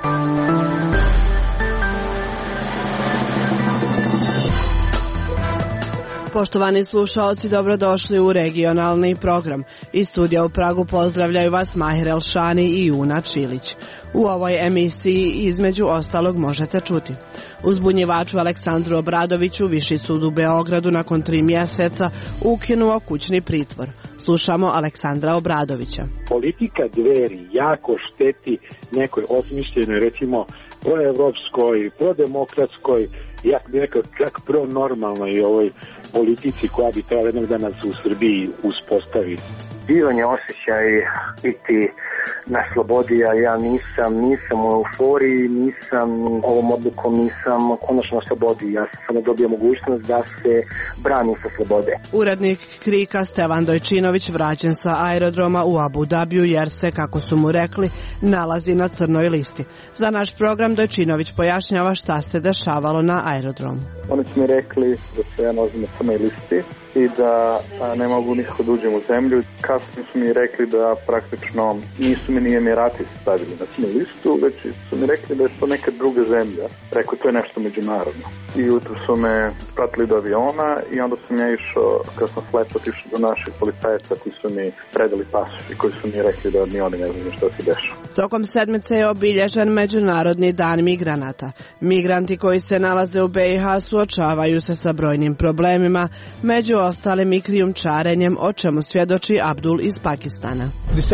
Poštovani slušaoci, dobrodošli u regionalni program. Iz studija u Pragu pozdravljaju vas Mahir Elšani i Juna Čilić. U ovoj emisiji između ostalog možete čuti: uzbunjivaču Aleksandru Obradoviću Viši sud u Beogradu nakon 3 mjeseca ukinuo kućni pritvor. Slušamo Aleksandra Obradovića. Politika Dveri jako šteti nekoj osmišljenoj, recimo proevropskoj, prodemokratskoj, ja bih rekao čak pronormalnoj ovoj politici koja bi trebala jednog dana se u Srbiji uspostaviti. Divan je osjećaj biti na slobodi, a ja nisam u euforiji, ovom odlukom nisam konačno na slobodi. Ja sam samo dobio mogućnost da se branim sa slobode. Urednik KRIK-a Stevan Dojčinović vraćen sa aerodroma u Abu Dabiju jer se, kako su mu rekli, nalazi na crnoj listi. Za naš program Dojčinović pojašnjava šta se dešavalo na aerodromu. Oni su mi rekli da se ja nalazim na crnoj listi i da ne mogu nikako da uđem u zemlju. Kasnije su mi rekli da praktično nisu mi ni Emirati stavili na crnu listu, već su mi rekli da je to neka druga zemlja. Rekao, to je nešto međunarodno. I jutro su me pratili do aviona i onda sam ja išao, kad sam slepo otišao do naših policajaca koji su mi predali pasoš i koji su mi rekli da ni oni ne znaju što se dešava. Tokom sedmice je obilježen Međunarodni dan migranata. Migranti koji se nalaze u BiH suočavaju se sa brojnim problemima, među ostalim i krijumčarenjem, o čemu svjedoči Abdul iz Pakistana.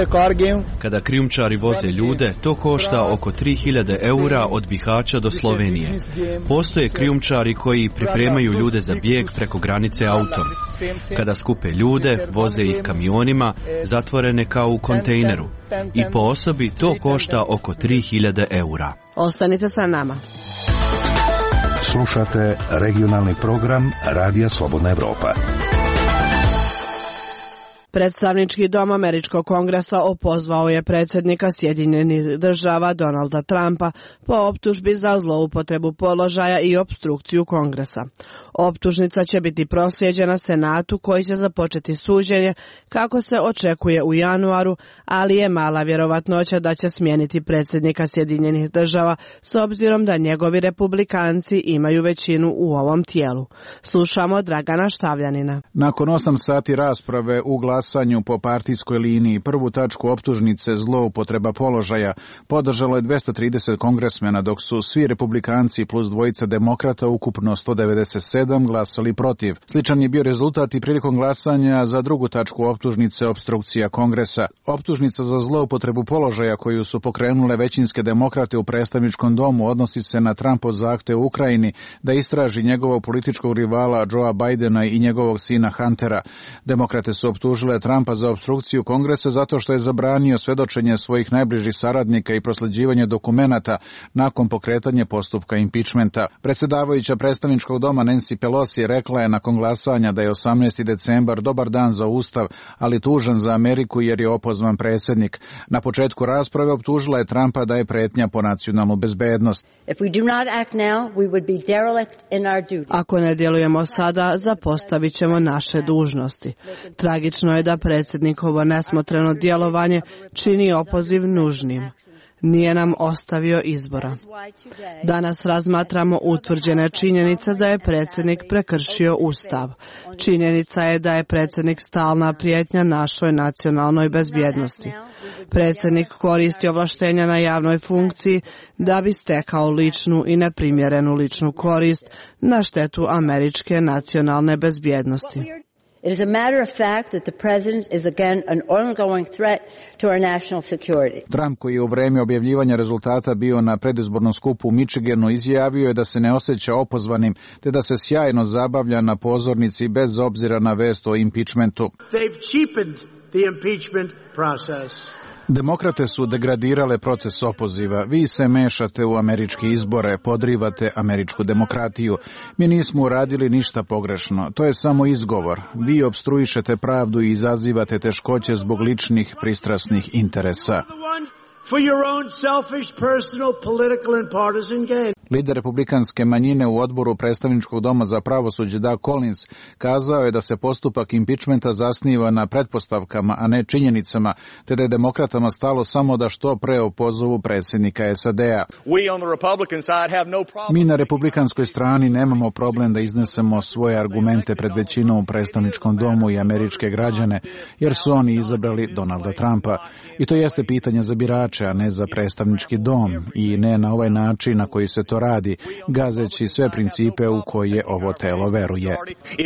Kada krijumčari voze ljude, to košta oko 3000 eura od Bihaća do Slovenije. Postoje krijumčari koji pripremaju ljude za bijeg preko granice autom. Kada skupe ljude, voze ih kamionima, zatvorene kao u kontejneru. I po osobi to košta oko 3000 eura. Ostanite sa nama. Slušate regionalni program Radija Slobodna Evropa. Predstavnički dom Američkog kongresa opozvao je predsjednika Sjedinjenih država Donalda Trumpa po optužbi za zloupotrebu položaja i opstrukciju kongresa. Optužnica će biti proslijeđena Senatu koji će započeti suđenje kako se očekuje u januaru, ali je mala vjerovatnoća da će smijeniti predsjednika Sjedinjenih država s obzirom da njegovi republikanci imaju većinu u ovom tijelu. Slušamo Dragana Štavljanina. Nakon 8 sati rasprave u glasanju po partijskoj liniji prvu tačku optužnice zloupotreba položaja podržalo je 230 kongresmena, dok su svi republikanci plus dvojica demokrata, ukupno 197, glasali protiv. Sličan je bio rezultat i prilikom glasanja za drugu tačku optužnice opstrukcija kongresa. Optužnica za zloupotrebu položaja koju su pokrenule većinske demokrate u predstavničkom domu odnosi se na Trumpov zahtev u Ukrajini da istraži njegovog političkog rivala Joea Bidena i njegovog sina Huntera. Demokrate su optužile Trumpa za opstrukciju kongresa zato što je zabranio svedočenje svojih najbližih saradnika i prosleđivanje dokumenata nakon pokretanja postupka impičmenta. Predsjedavajuća predstavničkog doma Nancy Pelosi rekla je nakon glasanja da je 18. decembar dobar dan za Ustav, ali tužan za Ameriku jer je opozvan predsjednik. Na početku rasprave optužila je Trumpa da je pretnja po nacionalnu bezbednost. Ako ne djelujemo sada, zapostavit ćemo naše dužnosti. Tragično je da predsjednikovo nesmotreno djelovanje čini opoziv nužnim. Nije nam ostavio izbora. Danas razmatramo utvrđene činjenice da je predsjednik prekršio Ustav. Činjenica je da je predsjednik stalna prijetnja našoj nacionalnoj bezbjednosti. Predsjednik koristi ovlaštenja na javnoj funkciji da bi stekao ličnu i neprimjerenu ličnu korist na štetu američke nacionalne bezbjednosti. It is a matter of fact that the president is again an ongoing threat to our national security. Trump, koji je u vrijeme objavljivanja rezultata bio na predizbornom skupu u Michiganu, izjavio je da se ne osjeća opozvanim te da se sjajno zabavlja na pozornici bez obzira na vest o impičmentu. They've cheapened the impeachment process. Demokrate su degradirale proces opoziva. Vi se mešate u američke izbore, podrivate američku demokratiju. Mi nismo uradili ništa pogrešno. To je samo izgovor. Vi opstruišete pravdu i izazivate teškoće zbog ličnih pristrasnih interesa. Lider republikanske manjine u odboru predstavničkog doma za pravosuđe Doug Collins kazao je da se postupak impičmenta zasniva na pretpostavkama, a ne činjenicama, te da je demokratama stalo samo da što pre opozovu predsjednika SAD-a. Mi na republikanskoj strani nemamo problem da iznesemo svoje argumente pred većinom u predstavničkom domu i američke građane, jer su oni izabrali Donalda Trumpa. I to jeste pitanje za birače, a ne za predstavnički dom, i ne na ovaj način na koji se to radi, gazeći sve principe u koje ovo telo veruje.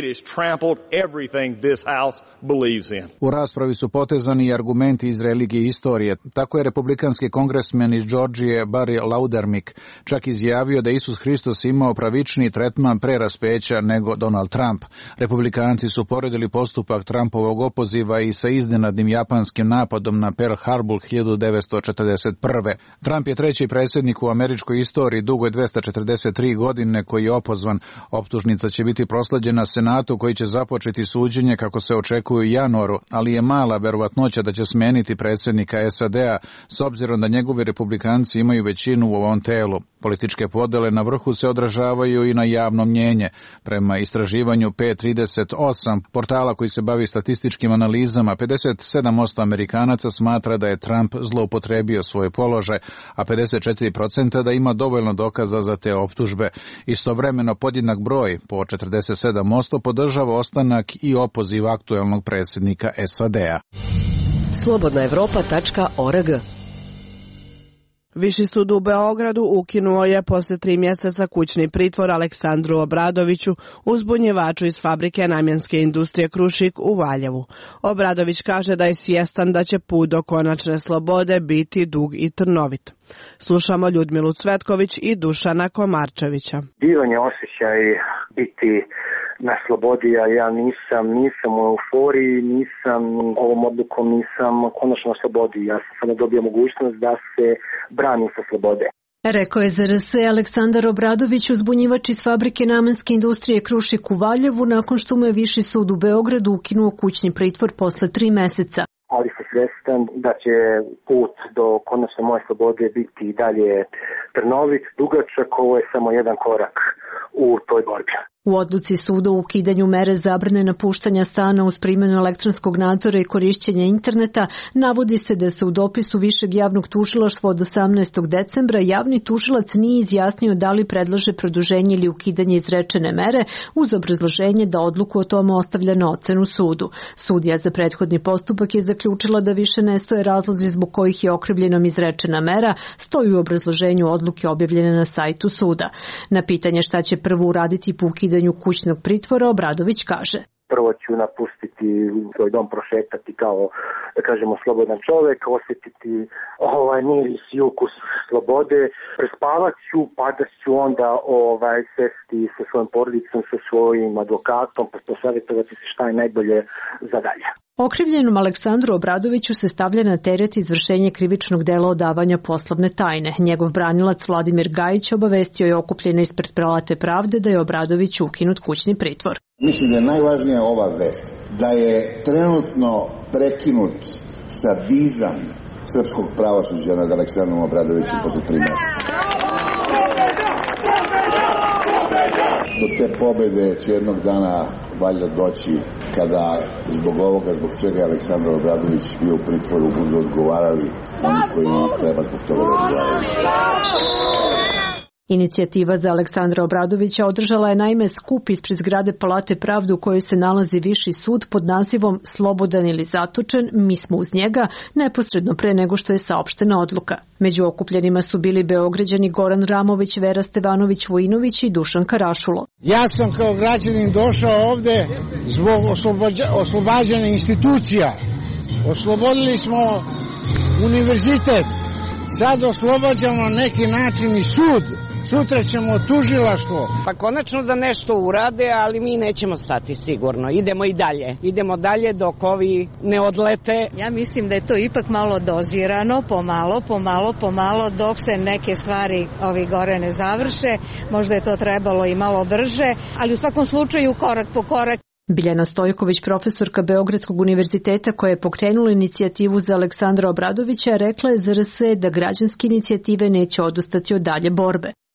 U raspravi su potezani i argumenti iz religije i istorije. Tako je republikanski kongresmen iz Georgije Barry Laudermik čak izjavio da Isus Hristos imao pravičniji tretman pre raspeća nego Donald Trump. Republikanci su poredili postupak Trumpovog opoziva i sa iznenadnim japanskim napadom na Pearl Harbor 1941. Trump je treći predsjednik u američkoj istoriji dugoj 243 godine koji je opozvan. Optužnica će biti prosleđena Senatu koji će započeti suđenje kako se očekuje u januaru, ali je mala verovatnoća da će smeniti predsjednika SAD-a s obzirom da njegovi republikanci imaju većinu u ovom telu. Političke podele na vrhu se odražavaju i na javno mnjenje. Prema istraživanju P38, portala koji se bavi statističkim analizama, 57% Amerikanaca smatra da je Trump zloupotrebio svoj položaj, a 54% da ima dovoljno dokaza za te optužbe. Istovremeno podjednak broj, po 47%, podržava ostanak i opoziv aktuelnog predsjednika SAD-a. Slobodnaevropa.org. Viši sud u Beogradu ukinuo je poslije 3 mjeseca kućni pritvor Aleksandru Obradoviću, uzbunjivaču iz fabrike namjenske industrije Krušik u Valjevu. Obradović kaže da je svjestan da će put do konačne slobode biti dug i trnovit. Slušamo Ljudmilu Cvetković i Dušana Komarčevića. Divan je osjećaj biti na slobodi, a ja nisam u euforiji, ovom odlukom nisam konačno na slobodi. Ja sam samo dobio mogućnost da se branim sa slobode. Rekao je za RS Aleksandar Obradović, uzbunjivač iz fabrike namenske industrije Krušik u Valjevu, nakon što mu je Viši sud u Beogradu ukinuo kućni pritvor posle 3 meseca. Ali sam svjestan da će put do konačne moje slobode biti i dalje trnovit, dugačak, ovo je samo jedan korak u toj borbi. U odluci suda o ukidanju mere zabrane napuštanja stana uz primjenu elektronskog nadzora i korišćenja interneta navodi se da se u dopisu Višeg javnog tužilaštva od 18. decembra javni tužilac nije izjasnio da li predlaže produženje ili ukidanje izrečene mere uz obrazloženje da odluku o tome ostavlja na ocenu sudu. Sudija za prethodni postupak je zaključila da više ne stoje razlozi zbog kojih je okrivljenom izrečena mera, stoji u obrazloženju odluke objavljene na sajtu suda. Na pitanje šta će prvo uraditi po ukidanju kućnog pritvora, Obradović kaže: Prvo ću napustiti svoj dom, prošetati kao, da kažemo, slobodan čovjek, osjetiti miris i ukus slobode, prespavat ću, pa da ću onda sesti sa svojom porodicom, sa svojim advokatom, pa posavjetovati se šta je najbolje za dalje. Okrivljenom Aleksandru Obradoviću se stavlja na teret izvršenje krivičnog dela odavanja poslovne tajne. Njegov branilac Vladimir Gajić obavestio je okupljene ispred Palate pravde da je Obradović ukinut kućni pritvor. Mislim da je najvažnija ova vest, da je trenutno prekinut sadizam srpskog pravosuđa nad Aleksandrom Obradovićem posle 3 meseca. Do te pobede će jednog dana valjda doći kada zbog ovoga, zbog čega je Aleksandar Obradović bio u pritvoru, budu odgovarali oni koji treba zbog toga da odgovaraju. Inicijativa za Aleksandra Obradovića održala je naime skup ispred zgrade Palate pravde u kojoj se nalazi Viši sud pod nazivom Slobodan ili zatočen, mi smo uz njega, neposredno pre nego što je saopštena odluka. Među okupljenima su bili Beograđani Goran Ramović, Vera Stevanović Vojinović i Dušan Karašulo. Ja sam kao građanin došao ovde zbog oslobađanja institucija. Oslobodili smo univerzitet, sad oslobađamo na neki način i sud. Sutra ćemo tužilaštvo. Pa konačno da nešto urade, ali mi nećemo stati sigurno. Idemo i dalje. Idemo dalje dok ovi ne odlete. Ja mislim da je to ipak malo dozirano, pomalo, dok se neke stvari gore ne završe. Možda je to trebalo i malo brže, ali u svakom slučaju korak po korak. Biljana Stojković, profesorka Beogradskog univerziteta koja je pokrenula inicijativu za Aleksandra Obradovića, rekla je za RS da građanske inicijative neće odustati od dalje borbe.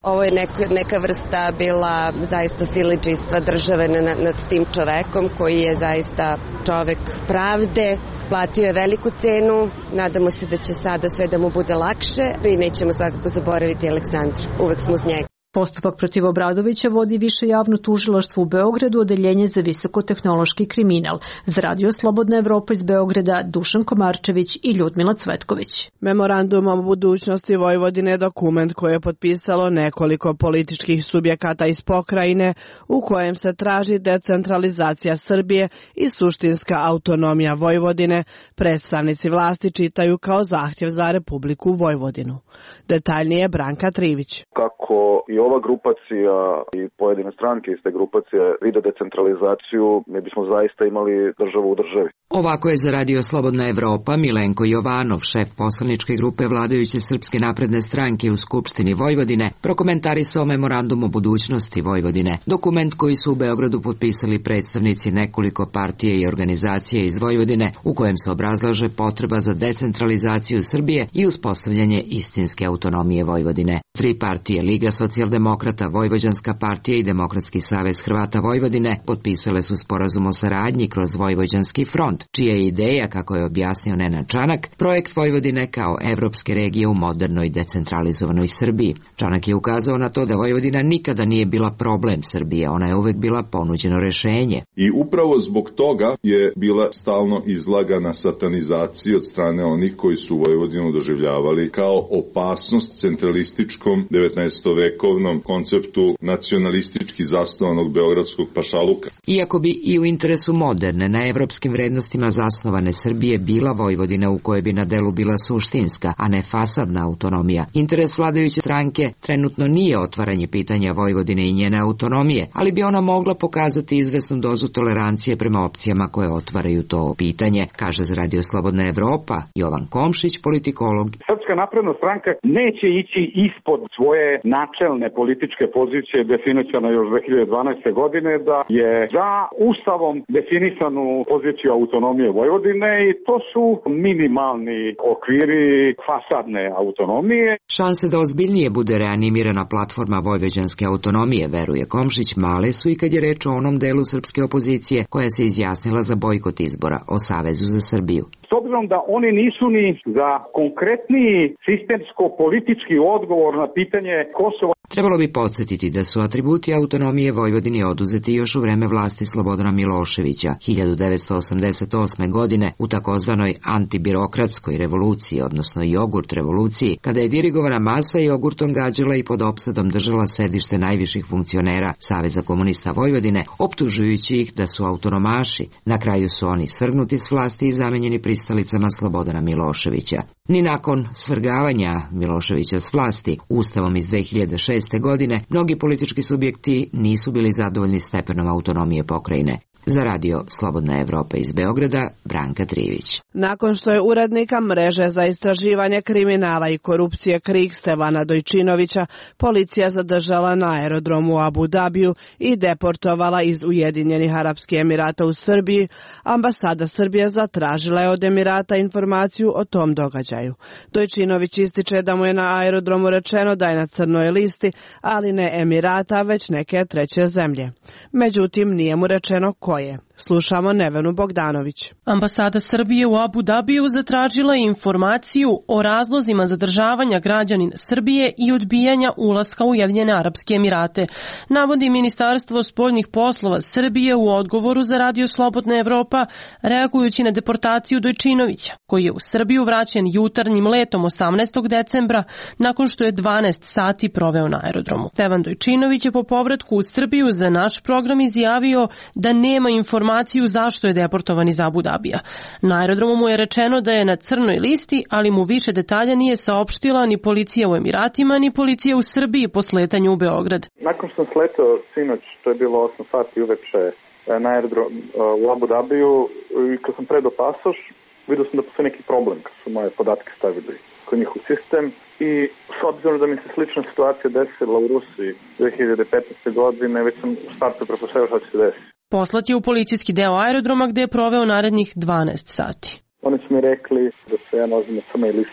Ovo je neka vrsta bila zaista siledžijstva države nad tim čovekom koji je zaista čovek pravde, platio je veliku cenu, nadamo se da će sada sve da mu bude lakše i nećemo svakako zaboraviti Aleksandra, uvek smo uz njega. Postupak protiv Obradovića vodi Više javno tužilaštvo u Beogradu, odeljenje za visokotehnološki kriminal. Za Radio Slobodna Evropa iz Beograda, Dušan Komarčević i Ljudmila Cvetković. Memorandum o budućnosti Vojvodine je dokument koji je potpisalo nekoliko političkih subjekata iz pokrajine u kojem se traži decentralizacija Srbije i suštinska autonomija Vojvodine. Predstavnici vlasti čitaju kao zahtjev za Republiku Vojvodinu. Detaljnije Branka Trivić. Kako i ova grupacija i pojedine stranke iz te grupacije vide decentralizaciju, mi bismo zaista imali državu u državi. Ovako je za Radio Slobodna Evropa Milenko Jovanov, šef poslaničke grupe vladajuće Srpske napredne stranke u Skupštini Vojvodine, prokomentarisao memorandum o budućnosti Vojvodine. Dokument koji su u Beogradu potpisali predstavnici nekoliko partije i organizacije iz Vojvodine, u kojem se obrazlaže potreba za decentralizaciju Srbije i uspostavljanje istinske autonomije Vojvodine. Tri partije, Liga socijaldemokrata, Vojvođanska partija i Demokratski savez Hrvata Vojvodine, potpisale su sporazum o saradnji kroz Vojvođanski front, čija je ideja, kako je objasnio Nenad Čanak, projekt Vojvodine kao evropske regije u modernoj decentralizovanoj Srbiji. Čanak je ukazao na to da Vojvodina nikada nije bila problem Srbije, ona je uvek bila ponuđeno rešenje. I upravo zbog toga je bila stalno izlagana satanizaciji od strane onih koji su Vojvodinu doživljavali kao opasnost centralističkom 19-vekovnom konceptu nacionalistički zasnovanog beogradskog pašaluka. Iako bi i u interesu moderne, na evropskim vrednostima zasnovane Srbije bila Vojvodina u kojoj bi na delu bila suštinska, a ne fasadna autonomija, interes vladajuće stranke trenutno nije otvaranje pitanja Vojvodine i njene autonomije, ali bi ona mogla pokazati izvesnu dozu tolerancije prema opcijama koje otvaraju to pitanje, kaže za Radio Slobodna Evropa Jovan Komšić, politikolog. Srpska napredna stranka neće ići ispod svoje načelne političke pozicije definisana još 2012. godine da je za ustavom definisanu poziciju autonomije Vojvodine i to su minimalni okviri fasadne autonomije. Šanse da ozbiljnije bude reanimirana platforma vojvođanske autonomije, veruje Komšić, male su i kad je reč o onom delu srpske opozicije koja se izjasnila za bojkot izbora o Savezu za Srbiju. S obzirom da oni nisu ni za konkretniji sistemsko-politički odgovor na pitanje Kosova. Trebalo bi podsjetiti da su atributi autonomije Vojvodini oduzeti još u vreme vlasti Slobodana Miloševića 1988. godine u takozvanoj antibirokratskoj revoluciji, odnosno jogurt revoluciji, kada je dirigovana masa jogurtom gađala i pod opsadom držala sedište najviših funkcionera Saveza komunista Vojvodine, optužujući ih da su autonomaši. Na kraju su oni svrgnuti s vlasti i zamenjeni pristalicama Slobodana Miloševića. Ni nakon svrgavanja Miloševića s vlasti, Ustavom iz 2006. godine, mnogi politički subjekti nisu bili zadovoljni stepenom autonomije pokrajine. Za Radio Slobodna Evropa iz Beograda, Branka Trivić. Nakon što je urednika mreže za istraživanje kriminala i korupcije KRIK Stevana Dojčinovića policija zadržala na aerodromu u Abu Dabiju i deportovala iz Ujedinjenih Arapskih Emirata u Srbiji, ambasada Srbije zatražila je od Emirata informaciju o tom događaju. Dojčinović ističe da mu je na aerodromu rečeno da je na crnoj listi, ali ne Emirata, već neke treće zemlje. Međutim, nije mu rečeno ko je. Slušamo Nevenu Bogdanović. Ambasada Srbije u Abu Dabiju zatražila je informaciju o razlozima zadržavanja građanin Srbije i odbijanja ulaska u Ujedinjene Arapske Emirate. Navodi Ministarstvo spoljnih poslova Srbije u odgovoru za Radio Slobodna Evropa, reagujući na deportaciju Dojčinovića, koji je u Srbiju vraćen jutarnjim letom 18. decembra nakon što je 12 sati proveo na aerodromu. Stevan Dojčinović je po povratku u Srbiju za naš program izjavio da nema informaciju zašto je deportovan iz Abu Dabija. Na aerodromu mu je rečeno da je na crnoj listi, ali mu više detalja nije saopštila ni policija u Emiratima, ni policija u Srbiji po sletanju u Beograd. Nakon što sam sletao sinoć, to je bilo 8 sati uveče na aerodrom u Abu Dabiju, i kad sam predao pasoš, vidio sam da postoji neki problem kad su moje podatke stavili kod njih u sistem i s obzirom da mi se slična situacija desila u Rusiji 2015. godine, već sam u startu pretpostavio šta će se desiti. Poslat je u policijski deo aerodroma gde je proveo narednih 12 sati. Oni su mi rekli da se ja nalazim na crnoj listi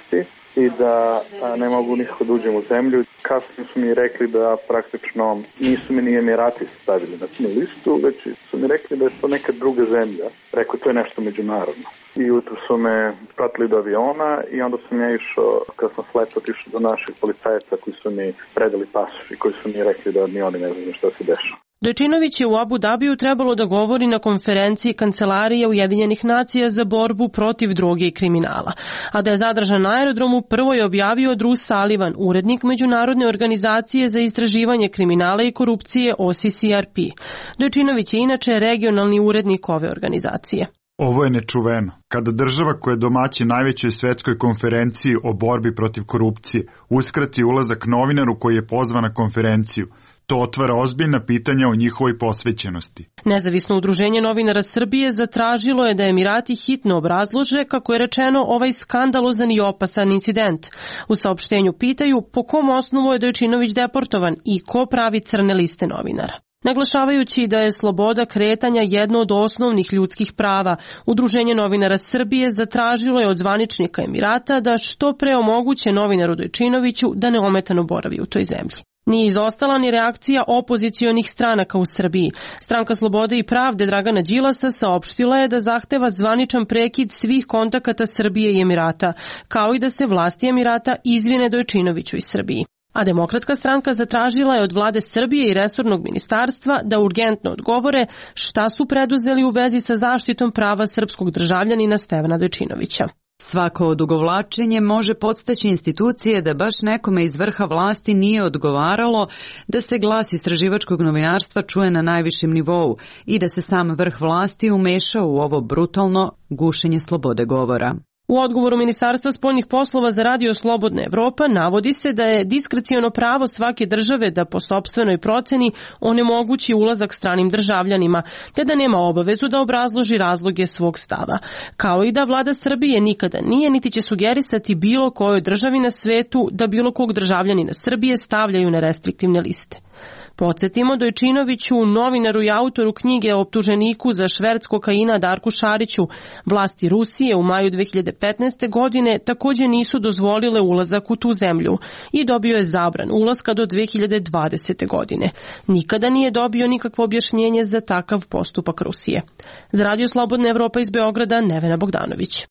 i da ne mogu nikako da uđem u zemlju. Kasnije su mi rekli da praktično nisu mi ni Emirati stavili na tu listu, već su mi rekli da je to neka druga zemlja. Rekao, to je nešto međunarodno. I jutro su me pratili do aviona i onda sam ja išao, kad sam sletao, otišao do naših policajaca koji su mi predali pasoš i koji su mi rekli da ni oni ne znaju šta se dešava. Dojčinović je u Abu Dabiju trebalo da govori na konferenciji Kancelarije Ujedinjenih nacija za borbu protiv droge i kriminala, a da je zadržan na aerodromu prvo je objavio Drew Sullivan, urednik Međunarodne organizacije za istraživanje kriminala i korupcije OCCRP. Dojčinović je inače regionalni urednik ove organizacije. Ovo je nečuveno. Kada država koja domaći najvećoj svetskoj konferenciji o borbi protiv korupcije uskrati ulazak novinaru koji je pozvan na konferenciju, to otvara ozbiljna pitanja o njihovoj posvećenosti. Nezavisno udruženje novinara Srbije zatražilo je da Emirati hitno obrazlože, kako je rečeno, ovaj skandalozan i opasan incident. U saopštenju pitaju po kom osnovu je Dojčinović deportovan i ko pravi crne liste novinara. Naglašavajući da je sloboda kretanja jedno od osnovnih ljudskih prava, Udruženje novinara Srbije zatražilo je od zvaničnika Emirata da što pre omoguće novinaru Dojčinoviću da neometano boravi u toj zemlji. Nije izostala ni reakcija opozicionih stranaka u Srbiji. Stranka Slobode i pravde Dragana Đilasa saopštila je da zahteva zvaničan prekid svih kontakata Srbije i Emirata, kao i da se vlasti Emirata izvine Dojčinoviću iz Srbiji. A Demokratska stranka zatražila je od vlade Srbije i resornog ministarstva da urgentno odgovore šta su preduzeli u vezi sa zaštitom prava srpskog državljanina Stevana Dojčinovića. Svako odugovlačenje može podstaći institucije da baš nekome iz vrha vlasti nije odgovaralo da se glas istraživačkog novinarstva čuje na najvišem nivou i da se sam vrh vlasti umešao u ovo brutalno gušenje slobode govora. U odgovoru Ministarstva spoljnih poslova za Radio Slobodna Evropa navodi se da je diskreciono pravo svake države da po sopstvenoj proceni onemogući ulazak stranim državljanima, te da nema obavezu da obrazloži razloge svog stava, kao i da vlada Srbije nikada nije niti će sugerisati bilo kojoj državi na svetu da bilo kog državljanina Srbije stavljaju na restriktivne liste. Podsjetimo, Dojčinoviću, novinaru i autoru knjige o optuženiku za šverc kokaina Darku Šariću, vlasti Rusije u maju 2015. godine također nisu dozvolile ulazak u tu zemlju i dobio je zabran ulaska do 2020. godine. Nikada nije dobio nikakvo objašnjenje za takav postupak Rusije. Za Radio Slobodna Evropa iz Beograda, Nevena Bogdanović.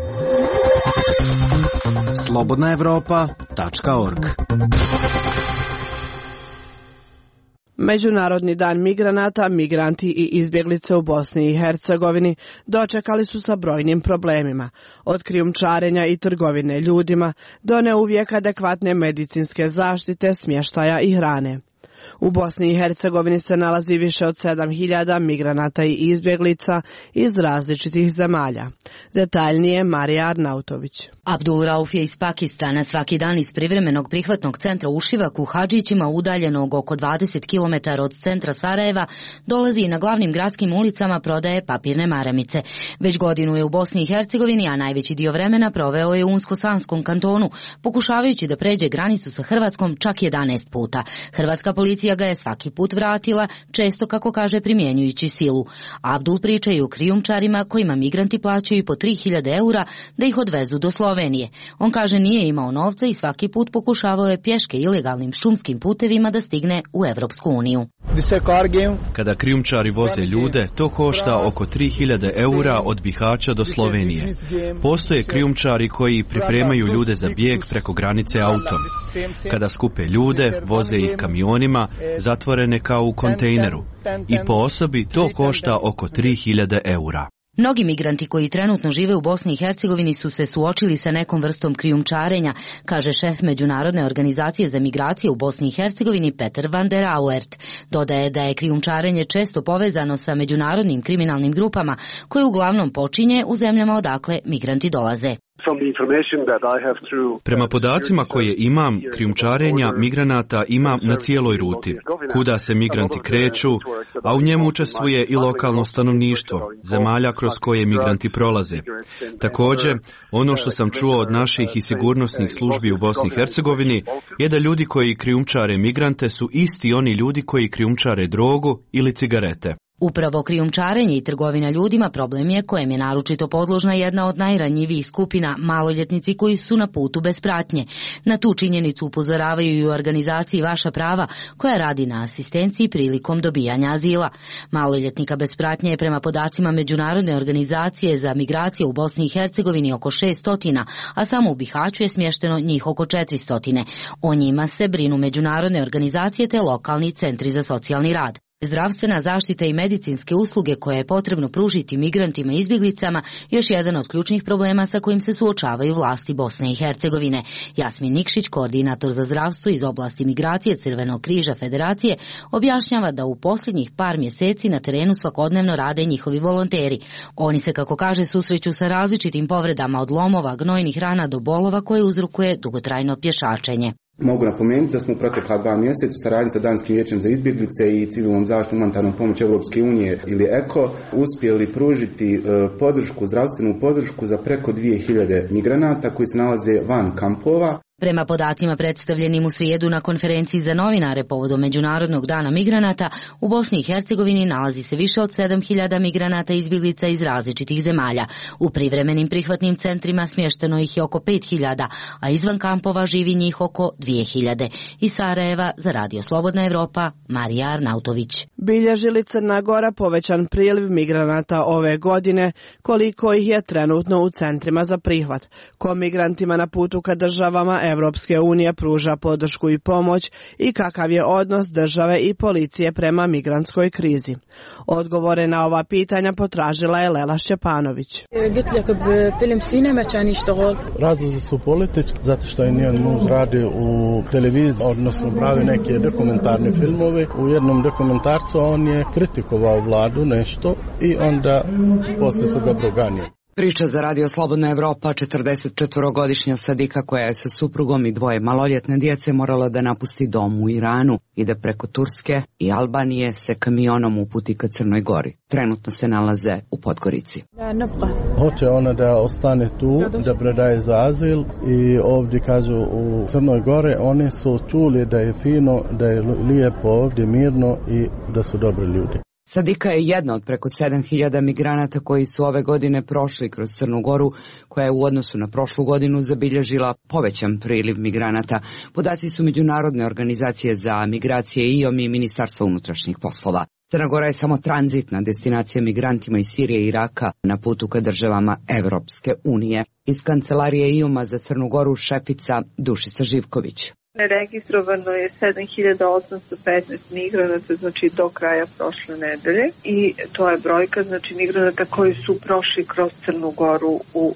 slobodnaevropa.org. Međunarodni dan migranata, migranti i izbjeglice u Bosni i Hercegovini dočekali su sa brojnim problemima, od krijumčarenja i trgovine ljudima do neuvijek adekvatne medicinske zaštite, smještaja i hrane. U Bosni i Hercegovini se nalazi više od 7.000 migranata i izbjeglica iz različitih zemalja. Detaljnije Marija Arnautović. Abdul Rauf je iz Pakistana. Svaki dan iz privremenog prihvatnog centra u Šivaku, Hadžićima, udaljenog oko 20 km od centra Sarajeva, dolazi i na glavnim gradskim ulicama prodaje papirne maramice. Već godinu je u Bosni i Hercegovini, a najveći dio vremena proveo je u Unsko-Sanskom kantonu, pokušavajući da pređe granicu sa Hrvatskom čak 11 puta. Hrvatska policija ga je svaki put vratila, često, kako kaže, primjenjujući silu. Abdul priča i o krijumčarima kojima migranti plaćaju po 3.000 eura da ih odvezu do Slovenije. On kaže nije imao novca i svaki put pokušavao je pješke ilegalnim šumskim putevima da stigne u Evropsku uniju. Kada krijumčari voze ljude, to košta oko 3.000 eura od Bihaća do Slovenije. Postoje krijumčari koji pripremaju ljude za bijeg preko granice autom. Kada skupe ljude, voze ih kamionima, zatvorene kao u kontejneru. I po osobi to košta oko 3.000 eura. Mnogi migranti koji trenutno žive u Bosni i Hercegovini su se suočili sa nekom vrstom krijumčarenja, kaže šef Međunarodne organizacije za migracije u Bosni i Hercegovini Peter van der Auert. Dodaje da je krijumčarenje često povezano sa međunarodnim kriminalnim grupama koje uglavnom počinje u zemljama odakle migranti dolaze. Prema podacima koje imam, krijumčarenja migranata ima na cijeloj ruti, kuda se migranti kreću, a u njemu učestvuje i lokalno stanovništvo, zemalja kroz koje migranti prolaze. Također, ono što sam čuo od naših i sigurnosnih službi u Bosni i Hercegovini je da ljudi koji krijumčare migrante su isti oni ljudi koji krijumčare drogu ili cigarete. Upravo krijumčarenje i trgovina ljudima problem je kojem je naročito podložna jedna od najranjivijih skupina, maloljetnici koji su na putu bez pratnje. Na tu činjenicu upozoravaju i u organizaciji Vaša prava, koja radi na asistenciji prilikom dobijanja azila. Maloljetnika bez pratnje je prema podacima Međunarodne organizacije za migracije u Bosni i Hercegovini oko 600, a samo u Bihaću je smješteno njih oko 400. O njima se brinu međunarodne organizacije te lokalni centri za socijalni rad. Zdravstvena zaštita i medicinske usluge koje je potrebno pružiti migrantima i izbjeglicama još jedan od ključnih problema sa kojim se suočavaju vlasti Bosne i Hercegovine. Jasmin Nikšić, koordinator za zdravstvo iz oblasti migracije Crvenog križa Federacije, objašnjava da u posljednjih par mjeseci na terenu svakodnevno rade njihovi volonteri. Oni se, kako kaže, susreću sa različitim povredama od lomova, gnojnih rana do bolova koje uzrokuje dugotrajno pješačenje. Mogu napomenuti da smo u protekla 2 mjeseca u saradnji sa Danskim vijećem za izbjeglice i civilnom zaštitom humanitarnom pomoć Europske unije ili ECO uspjeli pružiti zdravstvenu podršku za preko 2000 migranata koji se nalaze van kampova. Prema podacima predstavljenim u srijedu na konferenciji za novinare povodom Međunarodnog dana migranata, u Bosni i Hercegovini nalazi se više od 7000 migranata i izbjeglica iz različitih zemalja. U privremenim prihvatnim centrima smješteno ih je oko 5000, a izvan kampova živi njih oko 2000. Iz Sarajeva za Radio Slobodna Evropa, Marija Arnautović. Bilježi li Crna Gora povećan priliv migranata ove godine, koliko ih je trenutno u centrima za prihvat? Ko migrantima na putu ka državama Evropske unije pruža podršku i pomoć i kakav je odnos države i policije prema migrantskoj krizi? Odgovore na ova pitanja potražila je Lela Šćepanović. Razlozi su politički, zato što je njen muž radi u televiziji, odnosno pravi neke dokumentarne filmove. U jednom dokumentarcu on je kritikovao vladu nešto i onda poslije se ga proganio. Priča za Radio Slobodna Evropa, 44-godišnja Sadika koja je sa suprugom i 2 maloljetne djece morala da napusti dom u Iranu i da preko Turske i Albanije se kamionom uputi ka Crnoj Gori. Trenutno se nalaze u Podgorici. Hoće ona da ostane tu, da predaje za azil i ovdje kažu u Crnoj Gori oni su čuli da je fino, da je lijepo ovdje, mirno i da su dobri ljudi. Sadika je jedna od preko 7000 migranata koji su ove godine prošli kroz Crnu Goru, koja je u odnosu na prošlu godinu zabilježila povećan priliv migranata. Podaci su Međunarodne organizacije za migracije IOM i Ministarstva unutrašnjih poslova. Crna Gora je samo tranzitna destinacija migrantima iz Sirije i Iraka na putu ka državama Evropske unije. Iz kancelarije IOM-a za Crnu Goru šefica Dušica Živković. Registrovano je 7815 migranata, znači do kraja prošle nedelje, i to je brojka, znači migranata koji su prošli kroz Crnu Goru u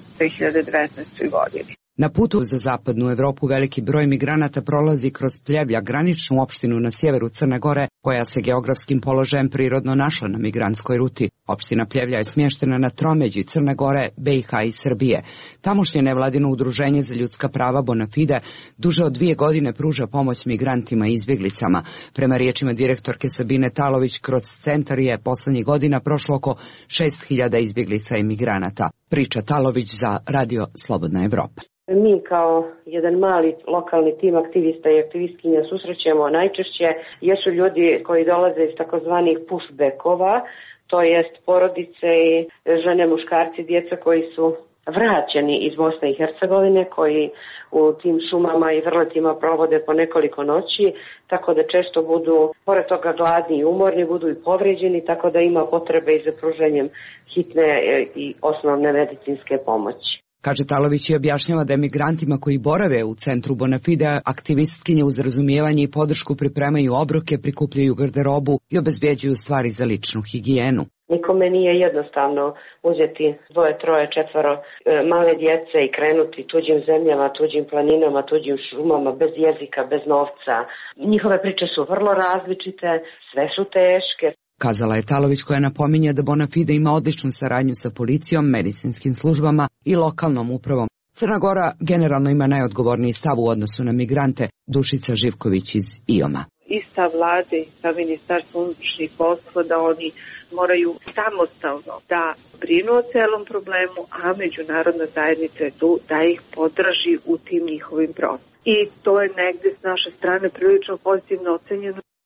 2019. godini. Na putu za zapadnu Evropu veliki broj migranata prolazi kroz Pljevlja, graničnu opštinu na sjeveru Crne Gore, koja se geografskim položajem prirodno našla na migrantskoj ruti. Opština Pljevlja je smještena na tromeđi Crne Gore, BiH i Srbije. Tamošnje nevladino udruženje za ljudska prava Bonafide duže od 2 godine pruža pomoć migrantima i izbjeglicama. Prema riječima direktorke Sabine Talović, kroz centar je poslednjih godina prošlo oko 6000 izbjeglica i migranata. Priča Talović za Radio Slobodna Evropa. Mi kao jedan mali lokalni tim aktivista i aktivistkinja susrećemo najčešće jesu ljudi koji dolaze iz takozvanih pushbackova, to jest porodice i žene, muškarci, djeca koji su vraćeni iz Bosne i Hercegovine, koji u tim šumama i vrletima provode po nekoliko noći, tako da često budu, pored toga, gladni i umorni, budu i povrijeđeni, tako da ima potrebe i za pruženjem hitne i osnovne medicinske pomoći. Kaže Talović i objašnjava da emigrantima koji borave u centru Bonafide aktivistkinje uz razumijevanje i podršku pripremaju obroke, prikupljaju garderobu i obezbjeđuju stvari za ličnu higijenu. Nikome nije jednostavno uzeti 2, 3, 4 male djece i krenuti tuđim zemljama, tuđim planinama, tuđim šumama, bez jezika, bez novca. Njihove priče su vrlo različite, sve su teške. Kazala je Talović, koja napominje da Bonafide ima odličnu saradnju sa policijom, medicinskim službama i lokalnom upravom. Crna Gora generalno ima najodgovorniji stav u odnosu na migrante. Dušica Živković iz IOM-a. I sa vlade i sa Ministarstvom unutrašnjih poslova da oni moraju samostalno da brinu o celom problemu, a međunarodna zajednica je tu da ih podrži u tim njihovim procesima. I to je negde s naše strane prilično pozitivno ocenjeno.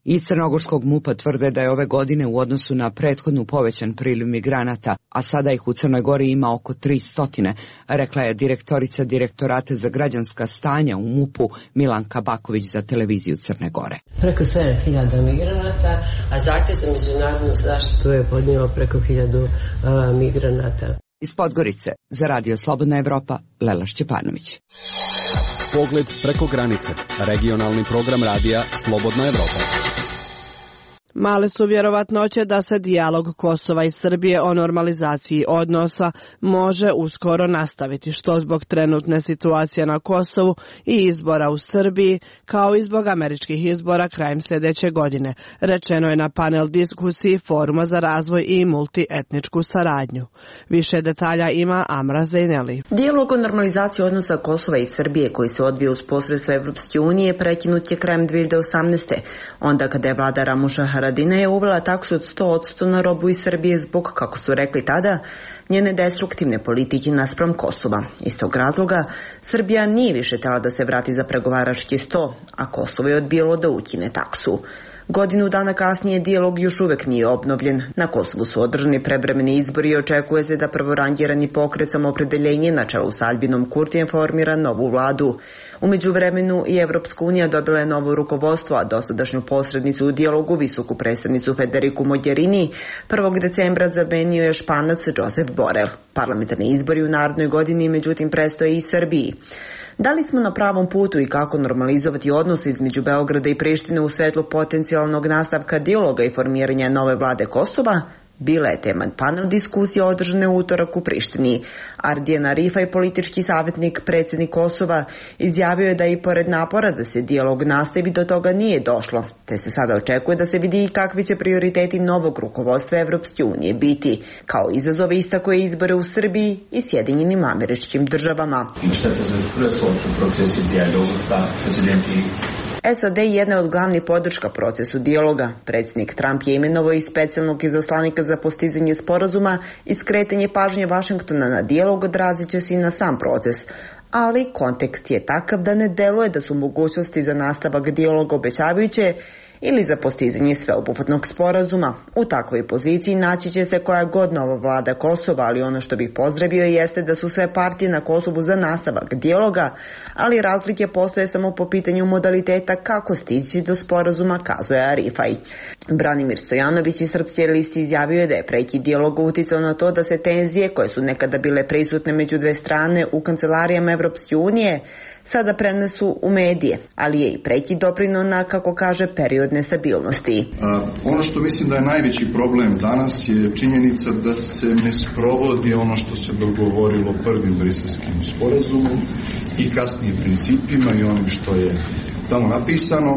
Iz crnogorskog MUP-a tvrde da je ove godine u odnosu na prethodnu povećan priliv migranata, a sada ih u Crnoj Gori ima oko 300, rekla je direktorica Direktorata za građanska stanja u MUP-u Milanka Baković za televiziju Crne Gore. Preko 7.000 migranata, a zahtjev za međunarodnu zaštitu je podnijelo preko 1.000 migranata. Iz Podgorice za Radio Slobodna Evropa, Lela Šćepanović. Pogled preko granice. Regionalni program radija Slobodna Evropa. Male su vjerovatnoće da se dijalog Kosova i Srbije o normalizaciji odnosa može uskoro nastaviti, što zbog trenutne situacije na Kosovu i izbora u Srbiji, kao i zbog američkih izbora krajem sljedeće godine, rečeno je na panel diskusiji Foruma za razvoj i multietničku saradnju. Više detalja ima Amra Zejneli. Dijalog o normalizaciji odnosa Kosova i Srbije, koji se odvija uz posredstvo Evropske unije, prekinut je krajem 2018. onda kada je vlada Ramuša Haradina je uvela taksu od 100% na robu iz Srbije zbog, kako su rekli tada, njene destruktivne politike naspram Kosova. Iz tog razloga Srbija nije više htjela da se vrati za pregovarački sto, a Kosovo je odbijalo da ukine taksu. Godinu dana kasnije dijalog još uvek nije obnovljen. Na Kosovu su održani prevremeni izbori i očekuje se da prvorangirani pokret Samoopredeljenje na čelu s Albinom Kurtijem formira novu vladu. U međuvremenu i Evropska unija dobila je novo rukovodstvo, a dosadašnju posrednicu u dijalogu, visoku predstavnicu Federiku Mogherini, 1. decembra zamenio je Španac Josef Borrell. Parlamentarni izbori u narednoj godini međutim predstoje i Srbiji. Da li smo na pravom putu i kako normalizovati odnose između Beograda i Prištine u svetlu potencijalnog nastavka dijaloga i formiranja nove vlade Kosova? Bila je tema panel diskusije održane u utorak u Prištini. Ardijan Arifaj, politički savjetnik, predsjednik Kosova, izjavio je da i pored napora da se dijalog nastavi do toga nije došlo, te se sada očekuje da se vidi i kakvi će prioriteti novog rukovodstva Evropske unije biti. Kao izazove istako je izbore u Srbiji i Sjedinjenim Američkim Državama. SAD je jedna od glavnih podrška procesu dijaloga. Predsjednik Trump je imenovao i specijalnog izaslanika za postizanje sporazuma i skretanje pažnje Vašingtona na dijalog odrazit će se i na sam proces. Ali kontekst je takav da ne deluje da su mogućnosti za nastavak dijaloga obećavajuće ili za postizanje sveobuhvatnog sporazuma. U takvoj poziciji naći će se koja god nova vlada Kosova, ali ono što bih pozdravio jeste da su sve partije na Kosovu za nastavak dijaloga, ali razlike postoje samo po pitanju modaliteta kako stići do sporazuma, kazuje Arifaj. Branimir Stojanović iz Srpske liste izjavio je da je prekid dijaloga uticao na to da se tenzije koje su nekada bile prisutne među dve strane u kancelarijama Evropske unije sada prenesu u medije, ali je i prekid doprineo na, kako kaže, period nestabilnosti. Ono što mislim da je najveći problem danas je činjenica da se ne sprovodi ono što se dogovorilo prvim briselskim sporazumom i kasnije principima i onim što je tamo napisano,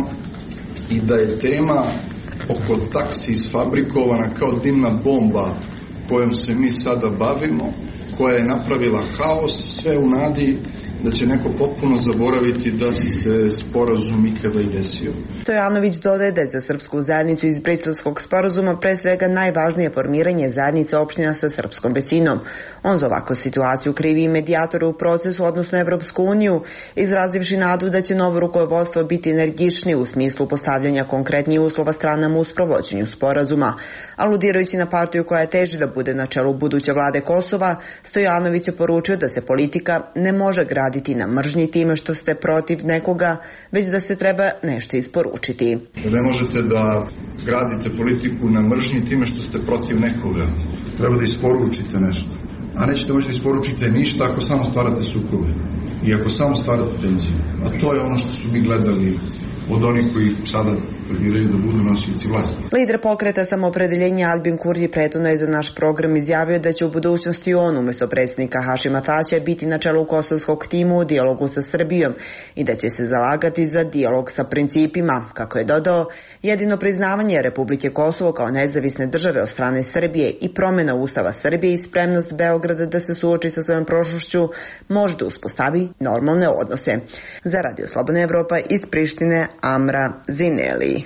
i da je tema oko taksi isfabrikovana kao dimna bomba kojom se mi sada bavimo, koja je napravila haos, sve u nadi da će neko potpuno zaboraviti da se sporazum ikada i desio. Stojanović dodaje da je za srpsku zajednicu iz briselskog sporazuma pre svega najvažnije formiranje zajednice opština sa srpskom većinom. On za ovakvu situaciju krivi i medijatoru u procesu, odnosno Evropsku uniju, izrazivši nadu da će novo rukovodstvo biti energičnije u smislu postavljanja konkretnijih uslova stranama u sprovođenju sporazuma. Aludirajući na partiju koja teži da bude na čelu buduće vlade Kosova, Stojanović je poručio da se politika ne može graditi na mržnji time što ste protiv nekoga, već da se treba nešto isporučiti. Ne možete da gradite politiku na mržnji time što ste protiv nekoga. Treba da isporučite nešto. A nećete moći da isporučite ništa ako samo stvarate sukobe i ako samo stvarate tenziju. A to je ono što su mi gledali od onih koji sada planiraju da budu nosioci vlasti. Lider pokreta Samoopredeljenja Albin Kurti prethodno je za naš program izjavio da će u budućnosti on umjesto predsjednika Hašima Tačija biti na čelu kosovskog tima u dijalogu sa Srbijom i da će se zalagati za dijalog sa principima. Kako je dodao, jedino priznavanje Republike Kosovo kao nezavisne države od strane Srbije i promjena Ustava Srbije i spremnost Beograda da se suoči sa svojom prošlošću može da uspostavi normalne odnose. Za Radio Slobodna Evropa iz Prištine, Amra Zineli.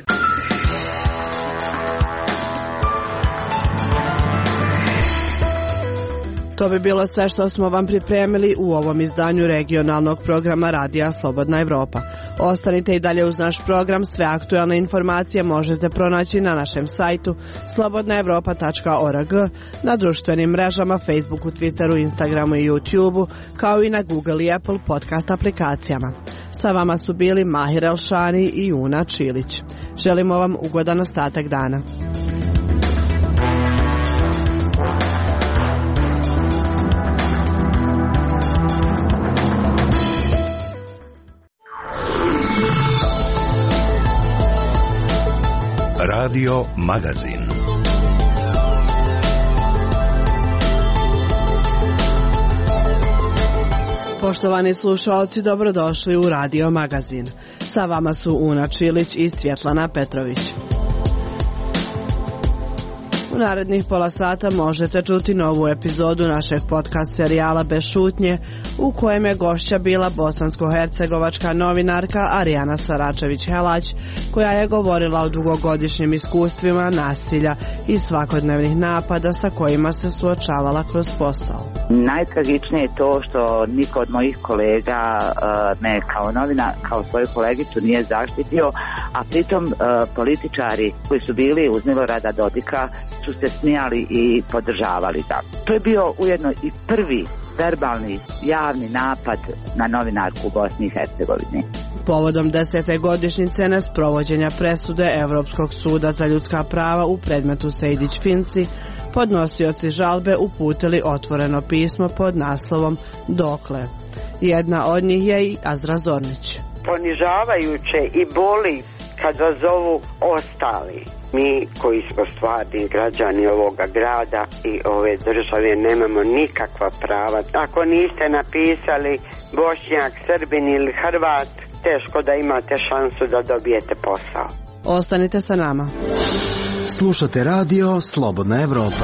To bi bilo sve što smo vam pripremili u ovom izdanju regionalnog programa Radija Slobodna Evropa. Ostanite i dalje uz naš program, sve aktualne informacije možete pronaći na našem sajtu slobodnaevropa.org, na društvenim mrežama Facebooku, Twitteru, Instagramu i YouTubeu, kao i na Google i Apple podcast aplikacijama. Sa vama su bili Mahir Elšani i Una Čilić. Želimo vam ugodan ostatak dana. Radio Magazin. Poštovani slušalci, dobrodošli u Radio Magazin. Sa vama su Una Čilić i Svjetlana Petrović. U narednih pola sata možete čuti novu epizodu našeg podcast serijala Bez šutnje, u kojem je gošća bila bosansko-hercegovačka novinarka Arijana Saračević-Helać, koja je govorila o dugogodišnjim iskustvima nasilja i svakodnevnih napada sa kojima se suočavala kroz posao. Najtragičnije je to što niko od mojih kolega me kao novina, kao svoju kolegicu nije zaštitio, a pritom političari koji su bili uz Milorada Dodika su se smijali i podržavali da. To je bio ujedno i prvi verbalni javni napad na novinarku u Bosni i Hercegovini. Povodom 10. godišnjice nesprovođenja presude Evropskog suda za ljudska prava u predmetu Sejdić-Finci, podnosioci žalbe uputili otvoreno pismo pod naslovom Dokle. Jedna od njih je i Azra Zornić. Ponižavajuće i boli kad vas zovu ostali. Mi koji smo stvarni građani ovoga grada i ove države nemamo nikakva prava. Ako niste napisali Bošnjak, Srbin ili Hrvat, teško da imate šansu da dobijete posao. Ostanite sa nama. Slušate radio Slobodna Evropa.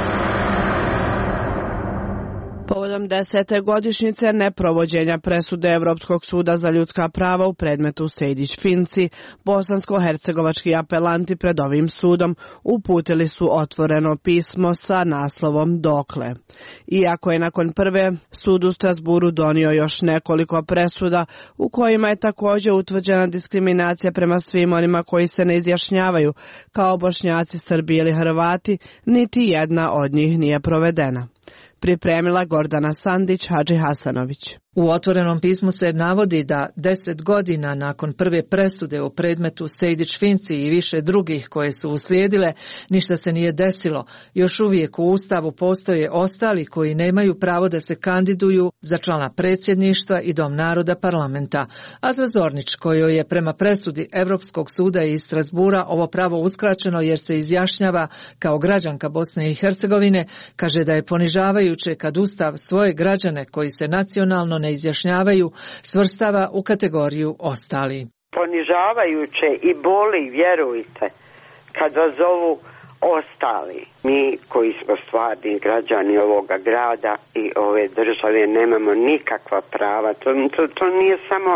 Povodom 10. godišnjice neprovođenja presude Evropskog suda za ljudska prava u predmetu Sejdić-Finci, bosansko-hercegovački apelanti pred ovim sudom uputili su otvoreno pismo sa naslovom Dokle. Iako je nakon prve sud u Strasburu donio još nekoliko presuda u kojima je također utvrđena diskriminacija prema svim onima koji se ne izjašnjavaju kao Bošnjaci, Srbi ili Hrvati, niti jedna od njih nije provedena. Pripremila Gordana Sandić, Hadži Hasanović. U otvorenom pismu se navodi da 10 godina nakon prve presude u predmetu Sejdić-Finci i više drugih koje su uslijedile, ništa se nije desilo. Još uvijek u Ustavu postoje ostali koji nemaju pravo da se kandiduju za člana predsjedništva i Dom naroda parlamenta. Azra Zornić, kojoj je prema presudi Evropskog suda iz Strasbura ovo pravo uskraćeno jer se izjašnjava kao građanka Bosne i Hercegovine, kaže da je ponižavajuće kad Ustav svoje građane koji se nacionalno ne izjašnjavaju svrstava u kategoriju ostali. Ponižavajuće i boli, vjerujte, kad vas zovu ostali. Mi koji smo stvarni građani ovoga grada i ove države nemamo nikakva prava. To nije samo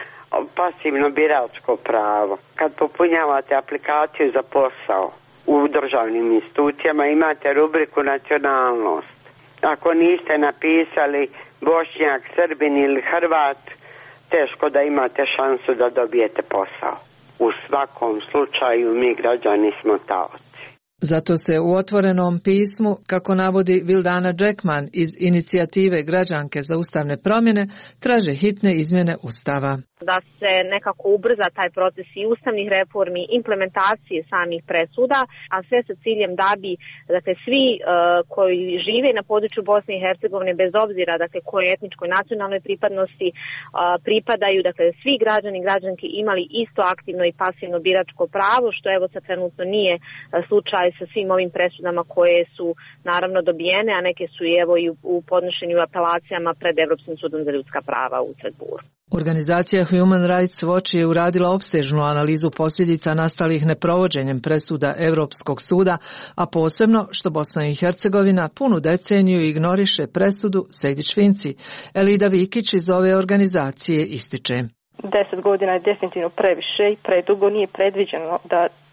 pasivno biračko pravo. Kad popunjavate aplikaciju za posao u državnim institucijama imate rubriku nacionalnost. Ako niste napisali Bošnjak, Srbin ili Hrvat, teško da imate šansu da dobijete posao. U svakom slučaju mi građani smo taoci. Zato se u otvorenom pismu, kako navodi Vildana Džekman iz inicijative Građanke za ustavne promjene, traže hitne izmjene Ustava. Da se nekako ubrza taj proces i ustavnih reformi, implementacije samih presuda, a sve sa ciljem da bi svi koji žive na području Bosne i Hercegovine, bez obzira koje etničkoj nacionalnoj pripadnosti pripadaju, svi građani i građanke imali isto aktivno i pasivno biračko pravo, što evo sad trenutno nije slučaj sa svim ovim presudama koje su naravno dobijene, a neke su i u podnošenju apelacijama pred Evropskim sudom za ljudska prava u Strasburu. Organizacija Human Rights Watch je uradila opsežnu analizu posljedica nastalih neprovođenjem presuda Europskog suda, a posebno što Bosna i Hercegovina punu deceniju ignoriše presudu Sejdić-Finci. Elida Vikić iz ove organizacije ističe. 10 godina je definitivno previše i predugo, nije predviđeno da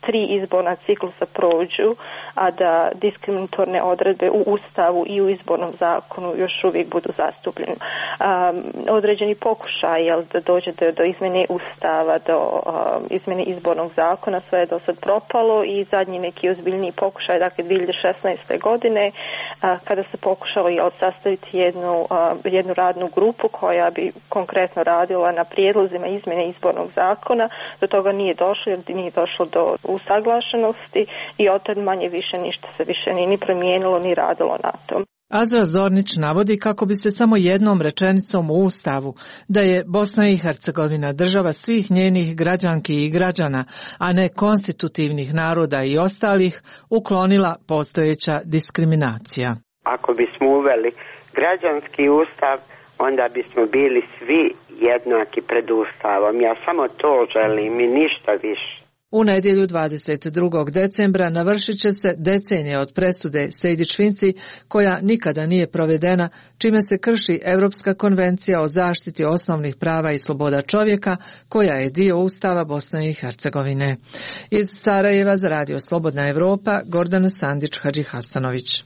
3 izborna ciklusa prođu, a da diskriminatorne odredbe u Ustavu i u izbornom zakonu još uvijek budu zastupljene. Određeni pokušaj da dođe do izmjene Ustava, do izmjene izbornog zakona, sve je do sad propalo i zadnji neki ozbiljniji pokušaj, dakle 2016. godine, kada se pokušalo sastaviti jednu radnu grupu koja bi konkretno radila na prijedlozima izmjene izbornog zakona. Do toga nije došlo jer nije došlo do usaglašenosti i od tad manje više ništa se više ni promijenilo ni radilo na tom. Azra Zornić navodi kako bi se samo jednom rečenicom u Ustavu, da je Bosna i Hercegovina država svih njenih građanki i građana, a ne konstitutivnih naroda i ostalih, uklonila postojeća diskriminacija. Ako bismo uveli građanski ustav, onda bismo bili svi jednaki pred Ustavom. Ja samo to želim i ništa više. U nedjelju 22. decembra navršit će se decenija od presude Sejdić-Finci, koja nikada nije provedena, čime se krši Europska konvencija o zaštiti osnovnih prava i sloboda čovjeka, koja je dio Ustava Bosne i Hercegovine. Iz Sarajeva za Radio Slobodna Evropa, Gordana Sandić-Hadžihasanović.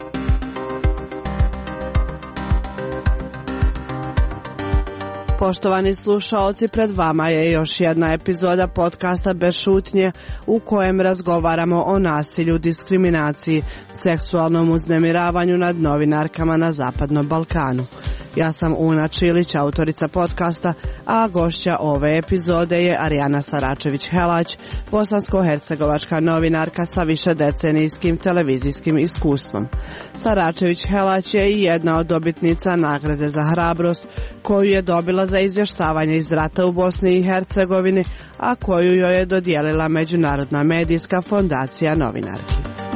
Poštovani slušaoci, pred vama je još jedna epizoda podcasta Bez šutnje u kojem razgovaramo o nasilju, diskriminaciji, seksualnom uznemiravanju nad novinarkama na Zapadnom Balkanu. Ja sam Una Čilić, autorica podcasta, a gošća ove epizode je Arijana Saračević-Helać, bosansko-hercegovačka novinarka sa višedecenijskim televizijskim iskustvom. Saračević-Helać je i jedna od dobitnica nagrade za hrabrost koju je dobila za izvještavanje iz rata u Bosni i Hercegovini, a koju joj je dodijelila Međunarodna medijska fondacija novinarki.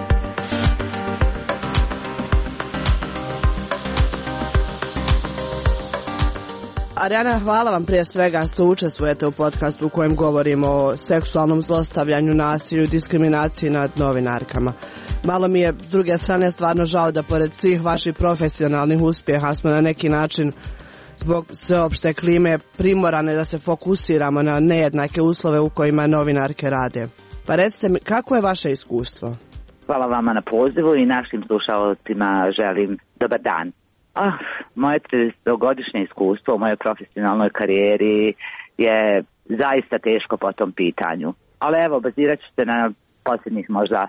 Arijana, hvala vam prije svega što učestvujete u podcastu u kojem govorimo o seksualnom zlostavljanju, nasilju, diskriminaciji nad novinarkama. Malo mi je s druge strane stvarno žao da pored svih vaših profesionalnih uspjeha smo na neki način zbog sveopšte klime primorane da se fokusiramo na nejednake uslove u kojima novinarke rade. Pa recite mi, kako je vaše iskustvo? Hvala vama na pozivu i našim slušalcima želim dobar dan. Moje 30-godišnje iskustvo u mojoj profesionalnoj karijeri je zaista teško po tom pitanju. Ali evo, bazirat ću se na posljednjih možda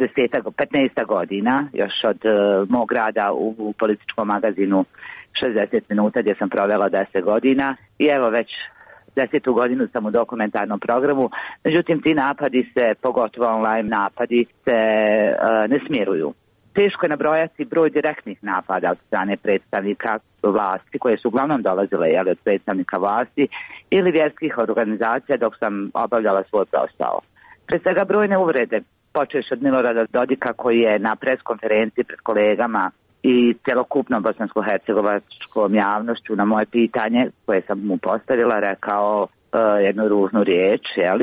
15 godina, još od mog rada u političkom magazinu 60 minuta gdje sam provela 10 godina i evo već 10. godinu sam u dokumentarnom programu. Međutim, ti napadi se, pogotovo online napadi, se ne smjeruju. Teško je nabrojati broj direktnih napada od strane predstavnika vlasti, koje su uglavnom dolazile od predstavnika vlasti ili vjerskih organizacija dok sam obavljala svoj posao. Pre svega brojne uvrede, počeš od Milorada Dodika koji je na pres konferenciji pred kolegama i celokupnom bosansko-hercegovačkom javnošću na moje pitanje koje sam mu postavila rekao jednu ružnu riječ,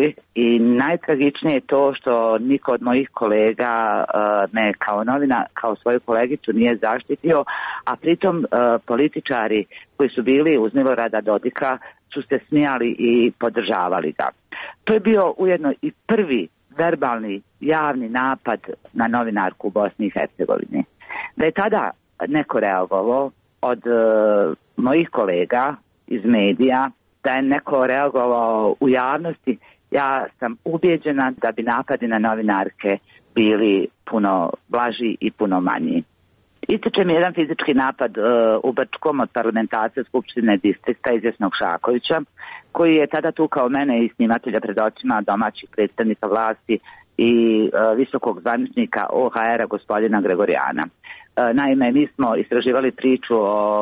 i najtragičnije je to što niko od mojih kolega me kao svoju kolegicu nije zaštitio, a pritom političari koji su bili uz Milorada Dodika su se smijali i podržavali ga. To je bio ujedno i prvi verbalni javni napad na novinarku u Bosni i Hercegovini. Da je tada neko reagovao od mojih kolega iz medija, da je neko reagovao u javnosti, ja sam ubijeđena da bi napadi na novinarke bili puno blaži i puno manji. Ističe mi jedan fizički napad u Brčkom od parlamentarca Skupštine distrikta Izvjesnog Šakovića, koji je tada tukao mene i snimatelja pred očima domaćih predstavnika vlasti i visokog zvaničnika OHR-a gospodina Gregorijana. Naime, mi smo istraživali priču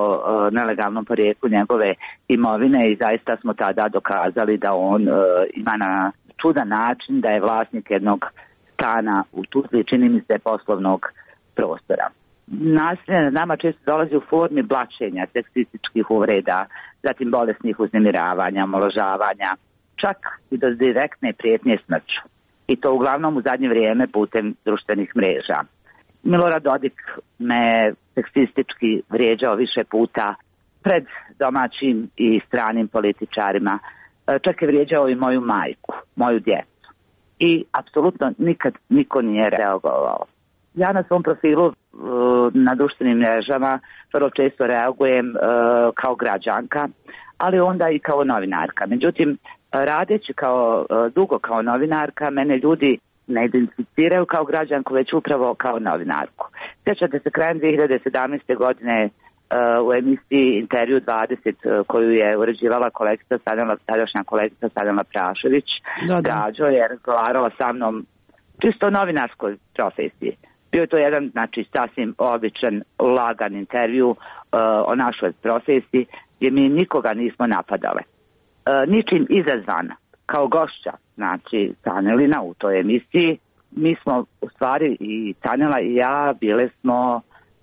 o nelegalnom porijeklu njegove imovine i zaista smo tada dokazali da on ima na čudan način da je vlasnik jednog stana u Tuzli, čini mi se poslovnog prostora. Nasilje nad nama često dolazi u formi blaćenja, seksističkih uvreda, zatim bolesnih uznemiravanja, omalovažavanja, čak i do direktne prijetnje smrću. I to uglavnom u zadnje vrijeme putem društvenih mreža. Milorad Dodik me seksistički vrijeđao više puta pred domaćim i stranim političarima. Čak je vrijeđao i moju majku, moju djecu. i apsolutno nikad niko nije reagovao. Ja na svom profilu na društvenim mrežama vrlo često reagujem kao građanka, ali onda i kao novinarka. Međutim, radeći dugo kao novinarka, mene ljudi ne identificiraju kao građanku, već upravo kao novinarku. Sjećate se krajem 2017. godine u emisiji Intervju 20 koju je uređivala tadašnja kolegica Sadana Prašević, Gađo je razgovarala sa mnom čisto o novinarskoj profesiji. Bio je to jedan, sasvim običan, lagan intervju o našoj profesiji gdje mi nikoga nismo napadale. Ničim izazvana, kao gošća, Tanelina u toj emisiji, mi smo u stvari i Tanela i ja bile smo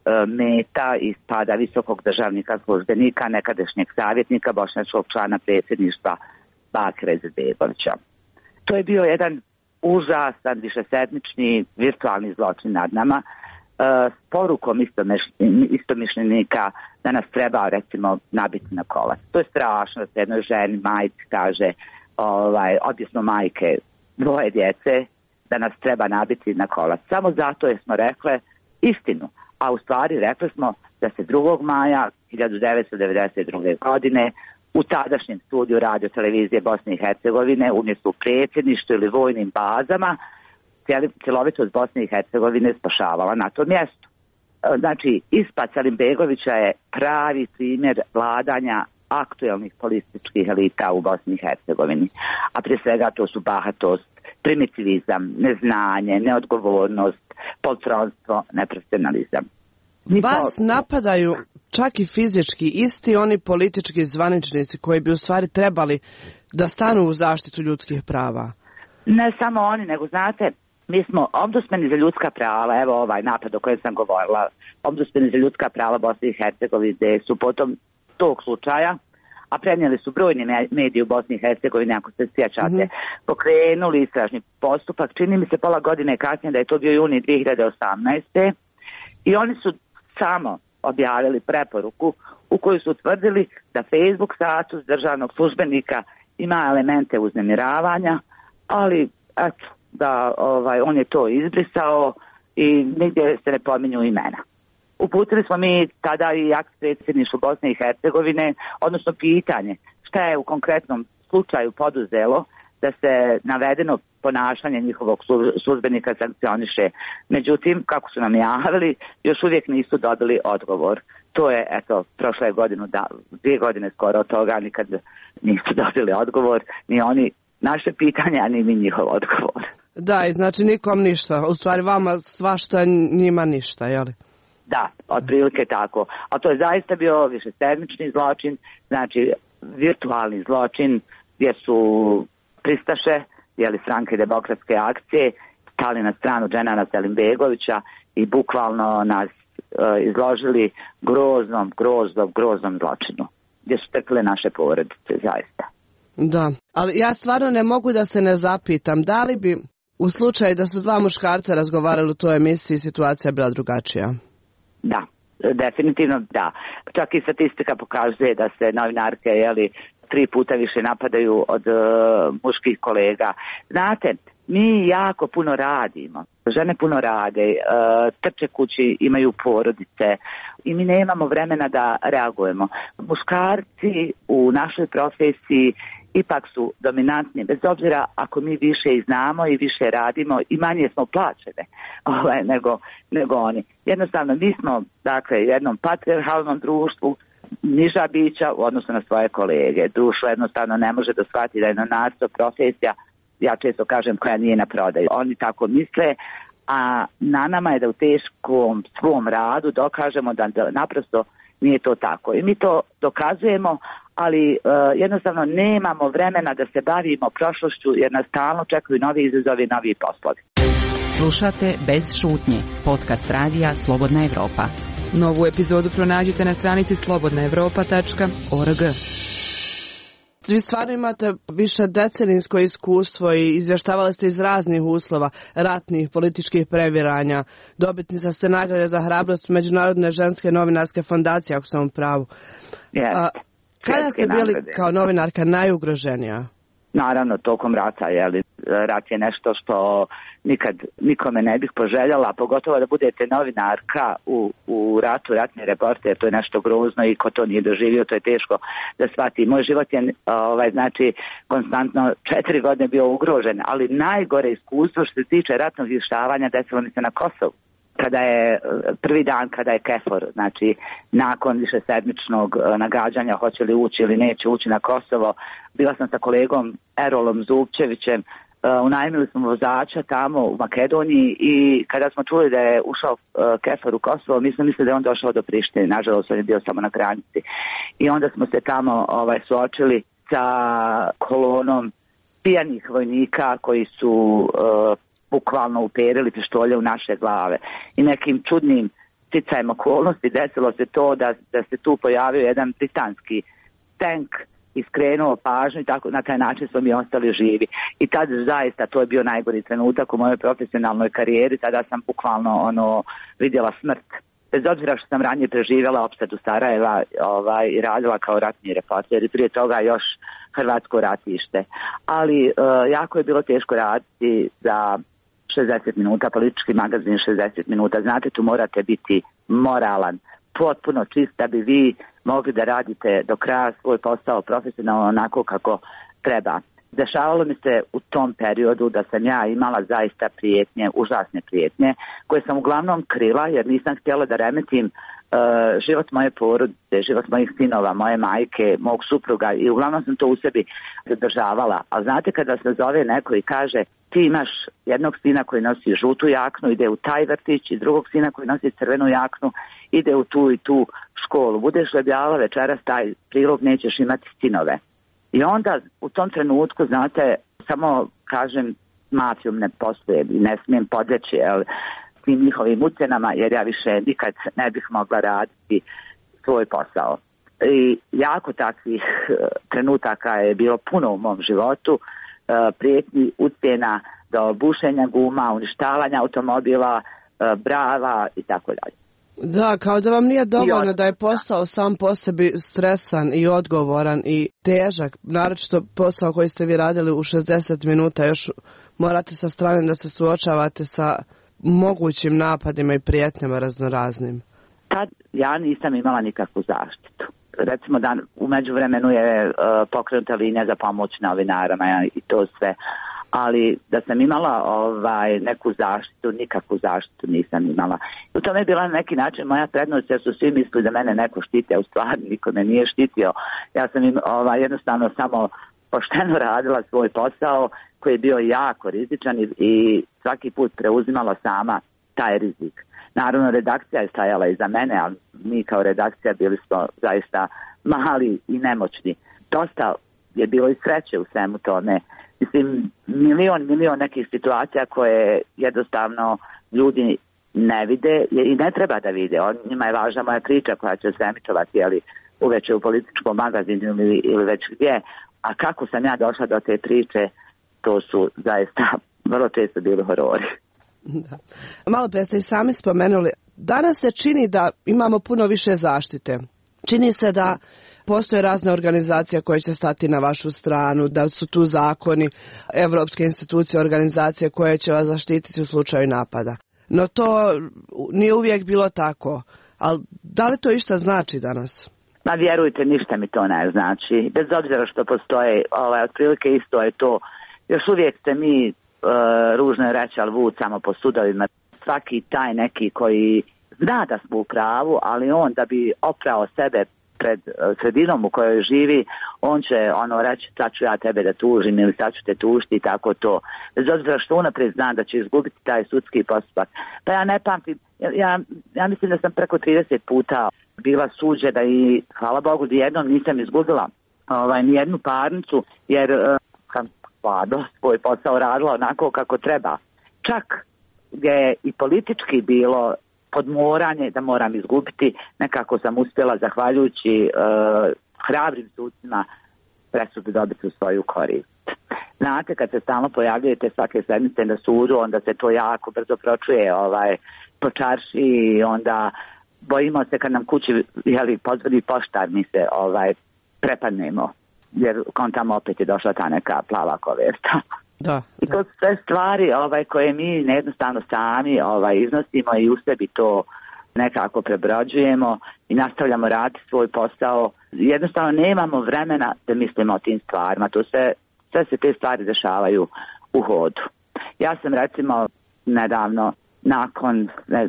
meta ispada visokog državnika službenika, nekadašnjeg savjetnika, bošnjačkog člana predsjedništva Bakira Izetbegovića. To je bio jedan užasan, višesedmični virtualni zločin nad nama, s porukom istomišljenika da nas treba, recimo, nabiti na kolac. To je strašno da se jednoj ženi, majci kaže, odnosno majke, 2 djece, da nas treba nabiti na kolac. Samo zato jer smo rekle istinu, a u stvari rekli smo da se 2. maja 1992. godine u tadašnjem studiju radio televizije Bosne i Hercegovine, umjesto u predsjedništvu ili vojnim bazama, cjelovitost Bosne i Hercegovine spašavala na tom mjestu. Ispad Selimbegovića je pravi primjer vladanja aktuelnih političkih elita u Bosni i Hercegovini. A prije svega to su bahatost, primitivizam, neznanje, neodgovornost, poltronstvo, neprofesionalizam. Vas napadaju čak i fizički isti oni politički zvaničnici koji bi u stvari trebali da stanu u zaštitu ljudskih prava. Ne samo oni, nego znate, mi smo ombudsmeni za ljudska prava, evo ovaj napad o kojem sam govorila, ombudsmeni za ljudska prava Bosne i Hercegovine su potom tog slučaja, a prenijeli su brojni mediji u Bosni i Hercegovini, ako se sjećate, pokrenuli istražni postupak, čini mi se pola godine kasnije da je to bio juni 2018. I oni su samo objavili preporuku u kojoj su utvrdili da Facebook status državnog službenika ima elemente uznemiravanja, ali eto, da on je to izbrisao i nigdje se ne pominju imena. Uputili smo mi tada i akt predsjedništvu Bosne i Hercegovine, odnosno pitanje šta je u konkretnom slučaju poduzelo da se navedeno ponašanje njihovog službenika sankcioniše. Međutim, kako su nam javili, još uvijek nisu dobili odgovor. To je, prošle godine, 2 godine skoro od toga, nikad nisu dobili odgovor, ni oni naše pitanje, a ni mi njihov odgovor. Da, i znači nikom ništa. U stvari vama svašta, njima ništa, jel? Da, otprilike tako. A to je zaista bio višesedmični zločin, virtualni zločin gdje su pristaše, stranke demokratske akcije, stali na stranu Dženana Selimbegovića i bukvalno nas izložili groznom zločinu, gdje su tekle naše porodice, zaista. Da, ali ja stvarno ne mogu da se ne zapitam, da li bi u slučaju da su 2 muškarca razgovarali u toj emisiji situacija bila drugačija? Da, definitivno da. Čak i statistika pokazuje da se novinarke 3 puta više napadaju od muških kolega. Znate, mi jako puno radimo. Žene puno rade, trče kući, imaju porodice i mi nemamo vremena da reagujemo. Muškarci u našoj profesiji ipak su dominantni, bez obzira ako mi više i znamo i više radimo i manje smo plaćene nego oni. Jednostavno, mi smo u jednom patrijarhalnom društvu, niža bića u odnosu na svoje kolege. Društvo jednostavno ne može da shvati da je novinarstvo profesija, ja često kažem, koja nije na prodaju. Oni tako misle, a na nama je da u teškom svom radu dokažemo da naprosto nije to tako. I mi to dokazujemo, ali jednostavno nemamo vremena da se bavimo prošlošću jer nas stalno čekaju novi izazovi, novi poslovi. Slušate Bez šutnje, podcast radija Slobodna Evropa. Novu epizodu pronađite na stranici slobodnaevropa.org. Vi stvarno imate više decenijsko iskustvo i izvještavali ste iz raznih uslova, ratnih, političkih previranja. Dobitnica ste nagrade za hrabrost Međunarodne ženske novinarske fondacije, ako sam u pravu. Kada ste bili kao novinarka najugroženija? Naravno, tokom rata, rat je nešto što nikad nikome ne bih poželjala, pogotovo da budete novinarka u ratu, ratni reporter, to je nešto grozno i ko to nije doživio, to je teško da shvati. Moj život je znači konstantno 4 godine bio ugrožen, ali najgore iskustvo što se tiče ratnog izvještavanja desilo mi se na Kosovu. Kada je prvi dan, kada je KFOR, znači nakon višesedmičnog nagađanja hoće li ući ili neće ući na Kosovo, bila sam sa kolegom Erolom Zupčevićem, unajmili smo vozača tamo u Makedoniji i kada smo čuli da je ušao KFOR u Kosovo, mi smo mislili da je on došao do Prištine, nažalost on je bio samo na granici. I onda smo se tamo suočili sa kolonom pijanih vojnika koji su bukvalno uperili pištolje u naše glave. I nekim čudnim sticajem okolnosti desilo se to da se tu pojavio jedan britanski tank i skrenuo pažnju i tako na taj način smo mi ostali živi. I tad zaista to je bio najgori trenutak u mojoj profesionalnoj karijeri, tada sam bukvalno vidjela smrt. Bez obzira što sam ranije preživjela opsadu Sarajeva i radila kao ratni reporter i prije toga još Hrvatsko ratište. Ali jako je bilo teško raditi za 60 minuta, politički magazin 60 minuta. Znate, tu morate biti moralan, potpuno čist da bi vi mogli da radite do kraja svoj posao profesionalno onako kako treba. Dešavalo mi se u tom periodu da sam ja imala zaista prijetnje, užasne prijetnje, koje sam uglavnom krila jer nisam htjela da remetim život moje porodice, život mojih sinova, moje majke, mog supruga i uglavnom sam to u sebi zadržavala. A znate kada se zove neko i kaže ti imaš jednog sina koji nosi žutu jaknu, ide u taj vrtić i drugog sina koji nosi crvenu jaknu, ide u tu i tu školu. Budeš li objavila večeras taj prilog, nećeš imati sinove. I onda u tom trenutku, znate, samo kažem, mafijom ne postoje i ne smijem podreći, s tim njihovim ucenama, jer ja više nikad ne bih mogla raditi svoj posao. I jako takvih trenutaka je bilo puno u mom životu, prijetnji, ucjena do bušenja guma, uništavanja automobila, brava i tako dalje. Da, kao da vam nije dovoljno da je posao sam po sebi stresan i odgovoran i težak, naročito posao koji ste vi radili u 60 minuta, još morate sa strane da se suočavate sa mogućim napadima i prijetnjama raznoraznim. Tad ja nisam imala nikakvu zaštitu. Recimo da u međuvremenu je pokrenuta linija za pomoć novinarama i to sve. Ali da sam imala neku zaštitu, nikakvu zaštitu nisam imala. U tome je bila na neki način moja prednost jer su svi mislili da mene neko štiti, a u stvari niko me nije štitio. Ja sam jednostavno samo pošteno radila svoj posao koji je bio jako rizičan i svaki put preuzimala sama taj rizik. Naravno, redakcija je stajala iza mene, ali mi kao redakcija bili smo zaista mali i nemoćni. Dosta je bilo i sreće u svemu tome. Mislim, milion nekih situacija koje jednostavno ljudi ne vide i ne treba da vide. Njima je važna moja priča koja će se emitovati uveče u političkom magazinu ili već gdje. A kako sam ja došla do te priče, to su zaista vrlo često bili horori. Da. Malo pre ste i sami spomenuli, danas se čini da imamo puno više zaštite. Čini se da postoje razne organizacije koje će stati na vašu stranu, da su tu zakoni, evropske institucije, organizacije koje će vas zaštititi u slučaju napada. No to nije uvijek bilo tako. Ali da li to išta znači danas? Ma vjerujte, ništa mi to ne znači. Bez obzira što postoje, otprilike isto je to. Još uvijek ste mi ružno reći, ali vucamo po sudovima. Svaki taj neki koji zna da smo u pravu, ali on da bi oprao sebe pred sredinom u kojoj živi, on će reći sad ću ja tebe da tužim ili sad ću te tužiti i tako to. Bez obzira što unaprijed zna da će izgubiti taj sudski postupak. Pa ja ne pamtim, ja mislim da sam preko 30 puta bila suđena i hvala Bogu da jednom nisam izgubila nijednu parnicu jer sam svoj posao radila onako kako treba. Čak je i politički bilo podmoranje da moram izgubiti, nekako sam uspjela zahvaljujući hrabrim sucima presudu dobiti u svoju korist. Znate, kad se stalno pojavljujete svake sedmice na sudu, onda se to jako brzo pročuje po čarši i onda bojimo se kad nam kući pozvani poštar, mi se prepadnemo, jer tamo opet je došla ta neka plava koverta. Da. I to su sve stvari koje mi jednostavno sami iznosimo i u sebi to nekako prebrađujemo i nastavljamo raditi svoj posao. Jednostavno nemamo vremena da mislimo o tim stvarima. To sve se te stvari dešavaju u hodu. Ja sam recimo nedavno nakon,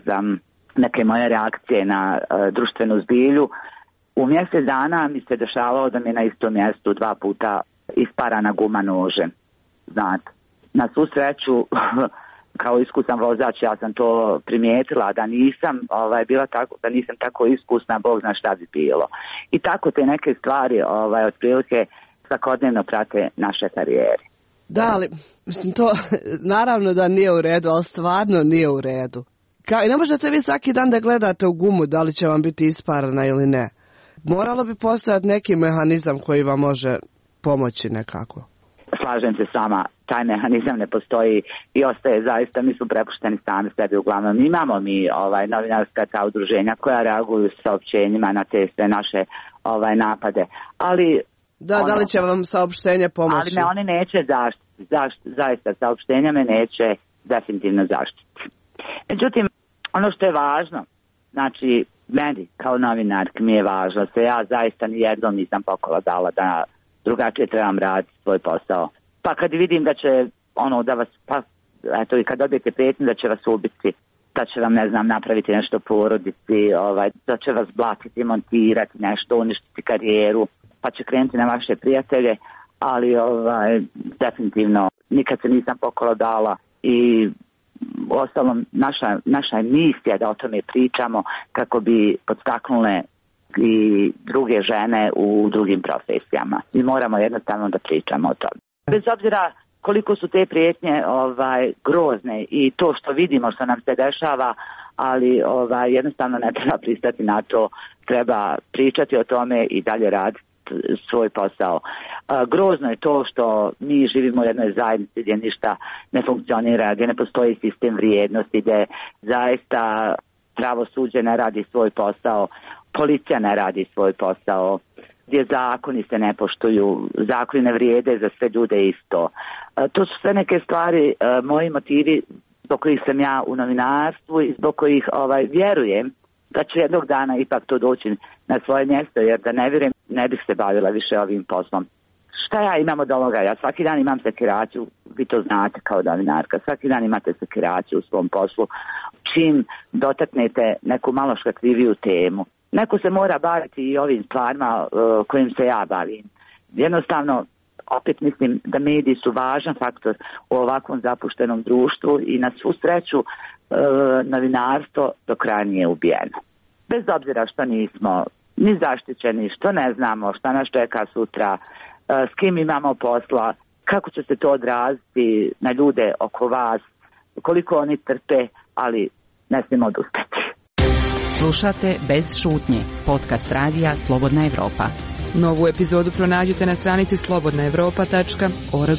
neke moje reakcije na društvenu zbilju, u mjesec dana mi se dešavalo da mi na istom mjestu 2 puta isparana guma nožem. Znate, na svu sreću, kao iskusan vozač, ja sam to primijetila, da nisam bila tako, da nisam tako iskusna, Bog zna šta bi bilo. I tako te neke stvari otprilike svakodnevno prate naše karijere. Da, ali mislim to naravno da nije u redu, ali stvarno nije u redu. I ne možete vi svaki dan da gledate u gumu da li će vam biti isparana ili ne. Moralo bi postojati neki mehanizam koji vam može pomoći nekako. Slažem se s vama, taj mehanizam ne postoji i ostaje zaista, mi smo prepušteni sami sebi uglavnom. Imamo mi novinarska ta udruženja koja reaguju s saopćenjima na te sve naše napade, ali... Da li će vam saopštenje pomoći? Ali me oni neće zaista saopštenja me neće definitivno zaštiti. Međutim, ono što je važno, znači meni kao novinarki mi je važno, se ja zaista nijednom nisam pokola dala da drugačije trebam raditi svoj posao. Pa kad vidim da će da vas, i kad dobijete prijetnju da će vas ubiti, da će vam, napraviti nešto porodici, da će vas blatiti, montirati nešto, uništiti karijeru, pa će krenuti na vaše prijatelje, ali definitivno nikad se nisam pokola dala i uostalom naša je misija da o tome pričamo kako bi podstaknule i druge žene u drugim profesijama. I moramo jednostavno da pričamo o tome. Bez obzira koliko su te prijetnje grozne i to što vidimo što nam se dešava, ali jednostavno ne treba pristati na to, treba pričati o tome i dalje raditi svoj posao. Grozno je to što mi živimo u jednoj zajednici gdje ništa ne funkcionira, gdje ne postoji sistem vrijednosti, gdje zaista pravosuđe ne radi svoj posao, policija ne radi svoj posao, gdje zakoni se ne poštuju, zakoni ne vrijede za sve ljude isto. To su sve neke stvari, moji motivi zbog kojih sam ja u novinarstvu i zbog kojih vjerujem da će jednog dana ipak to doći na svoje mjesto, jer da ne vjerujem ne bih se bavila više ovim poslom. Šta ja imam od ovoga? Ja svaki dan imam sekiraciju, vi to znate kao novinarka, svaki dan imate sekiraciju u svom poslu. Čim dotaknete neku malo škakljiviju temu, neko se mora baviti i ovim stvarima kojim se ja bavim. Jednostavno, opet mislim da mediji su važan faktor u ovakvom zapuštenom društvu i na svu sreću novinarstvo do kraja nije ubijeno. Bez obzira što nismo ni zaštićeni, što ne znamo, šta nas čeka sutra, s kim imamo posla, kako će se to odraziti na ljude oko vas, koliko oni trpe, ali ne smijemo odustati. Slušate Bez šutnje, podcast radija Slobodna Evropa. Novu epizodu pronađite na stranici slobodnaevropa.org.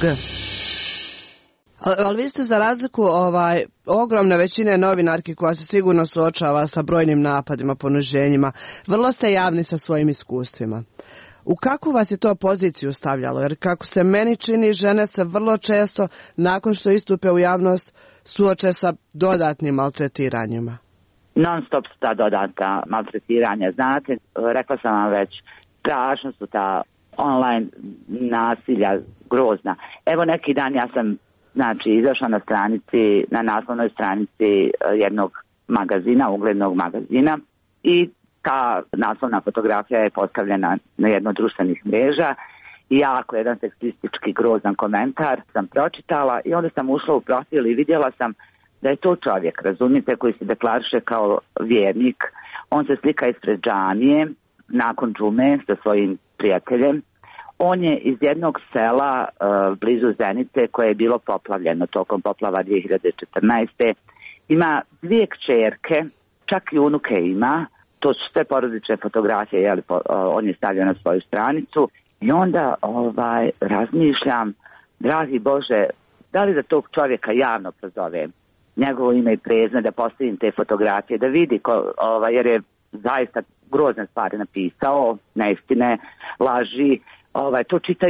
Ali vi ste za razliku ogromne većine novinarki koja se sigurno suočava sa brojnim napadima, poniženjima, vrlo ste javni sa svojim iskustvima. U kakvu vas je to poziciju stavljalo? Jer kako se meni čini, žene se vrlo često, nakon što istupe u javnost, suoče sa dodatnim maltretiranjima. Non stop su ta dodatna maltretiranja. Znate, rekla sam vam već, strašno su ta online nasilja grozna. Evo neki dan ja sam izašla na naslovnoj stranici jednog magazina, uglednog magazina, i ta naslovna fotografija je postavljena na jednu od društvenih mreža i jako jedan seksistički grozan komentar sam pročitala i onda sam ušla u profil i vidjela sam da je to čovjek, razumite, koji se deklariše kao vjernik. On se slika ispred džamije nakon džume sa svojim prijateljem. On je iz jednog sela blizu Zenice koje je bilo poplavljeno tokom poplava 2014. Ima 2 kćerke, čak i unuke ima. To su sve porodične fotografije, on je stavio na svoju stranicu. I onda razmišljam, dragi Bože, da li da tog čovjeka javno prozovem, njegovo ime i prezime, da postavim te fotografije, da vidi, jer je zaista grozne stvari napisao, neistine, laži. To čitaju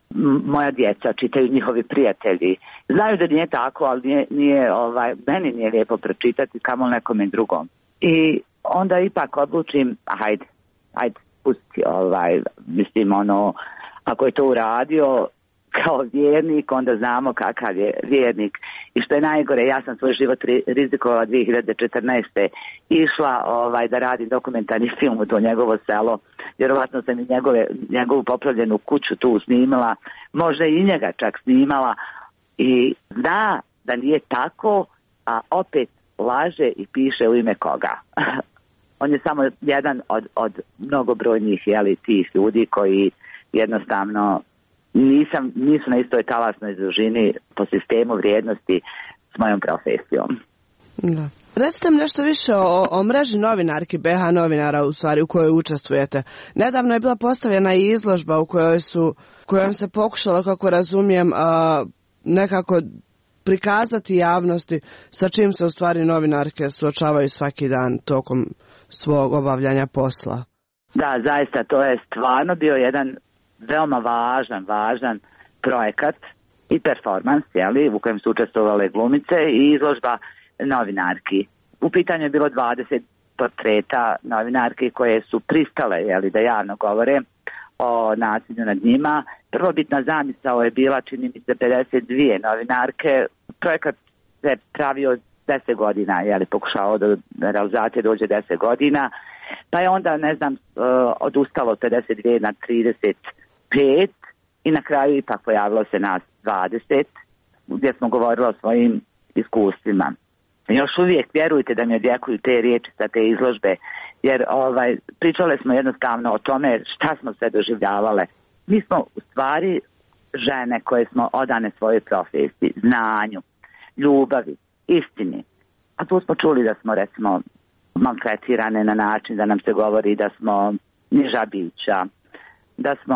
moja djeca, čitaju njihovi prijatelji. Znaju da nije tako, ali meni nije lijepo pročitati, kamoli nekome drugom. I onda ipak odlučim, hajde, pusti, mislim, ako je to uradio kao vjernik, onda znamo kakav je vjernik. I što je najgore, ja sam svoj život rizikovala 2014. Išla da radim dokumentarni film u to njegovo selo. Vjerovatno sam i njegovu popravljenu kuću tu snimala, možda i njega čak snimala. I zna da nije tako, a opet laže i piše u ime koga. On je samo jedan od mnogobrojnih tih ljudi koji jednostavno nisu na istoj talasnoj dužini po sistemu vrijednosti s mojom profesijom. Da. Recite mi nešto više o mreži novinarki BH novinara u kojoj učestvujete. Nedavno je bila postavljena i izložba kojom se pokušalo, kako razumijem, nekako prikazati javnosti sa čim se u stvari novinarke suočavaju svaki dan tokom svog obavljanja posla. Da, zaista to je stvarno bio jedan veoma važan projekat i performans, u kojem su učestvovale glumice i izložba novinarki. U pitanju je bilo 20 portreta novinarki koje su pristale da javno govore o nasilju nad njima. Prvobitna zamisao je bila, čini mi se, 52 novinarke. Projekat se pravio 10 godina, pokušao do realizacije dođe 10 godina, pa je onda, odustalo 52 na 35 i na kraju ipak pojavilo se nas 20, gdje smo govorili o svojim iskustvima. Još uvijek vjerujte da mi odjekuju te riječi sa te izložbe, jer pričale smo jednostavno o tome šta smo sve doživljavale. Mi smo u stvari žene koje smo odane svojoj profesiji, znanju, ljubavi, istini. A tu smo čuli da smo, recimo, maltretirane na način da nam se govori da smo niža bića, da smo,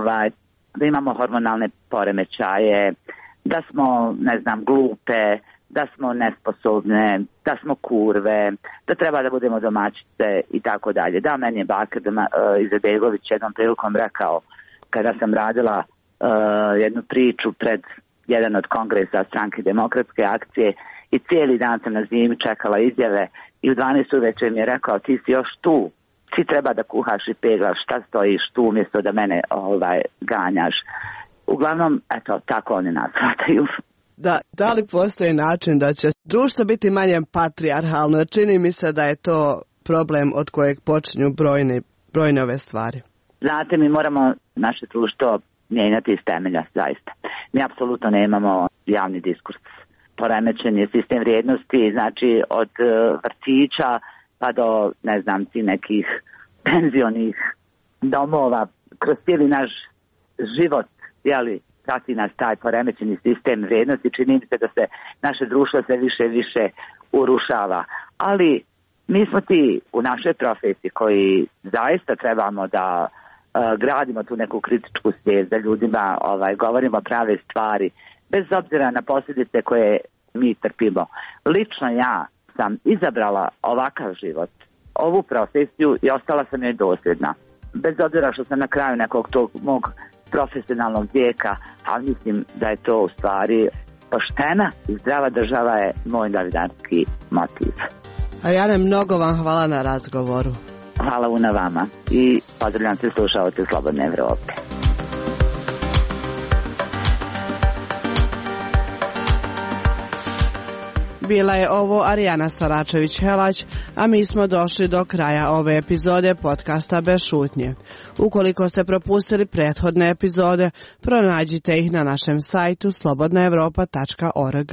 da imamo hormonalne poremećaje, da smo, glupe, da smo nesposobne, da smo kurve, da treba da budemo domaćice i tako dalje. Da, meni je Bakir Izetbegović jednom prilikom rekao, kada sam radila jednu priču pred jedan od kongresa Stranke demokratske akcije i cijeli dan sam na zimi čekala izjave i u 12 uveče mi je rekao, ti si još tu, ti treba da kuhaš i peglaš, šta stojiš tu umjesto da mene ganjaš. Uglavnom, eto, tako oni nas shvataju. Da li postoji način da će društvo biti manje patrijarhalno? Čini mi se da je to problem od kojeg počinju brojne ove stvari. Znate, mi moramo naše društvo mijenjati iz temelja, zaista. Mi apsolutno nemamo javni diskurs. Poremećen je sistem vrijednosti, znači od vrtića pa do, nekih penzionih domova, kroz cijeli naš život, prati nas taj poremećeni sistem vrijednosti. Čini mi se da se naše društvo sve više i više urušava. Ali mi smo ti u našoj profesiji koji zaista trebamo da gradimo tu neku kritičku svijest, da ljudima govorimo prave stvari, bez obzira na posljedice koje mi trpimo. Lično ja sam izabrala ovakav život, ovu profesiju i ostala sam joj dosljedna. Bez obzira što sam na kraju nekog tog mog profesionalnog vijeka, ali mislim da je to u stvari poštena i zdrava država je moj novinarski motiv. Arijane, mnogo vam hvala na razgovoru. Hvala na vama i pozdravljam se slušalce Slobodne Evrope. Bila je ovo Arijana Staračević-Helać, a mi smo došli do kraja ove epizode podcasta Bez šutnje. Ukoliko ste propustili prethodne epizode, pronađite ih na našem sajtu slobodnaevropa.org.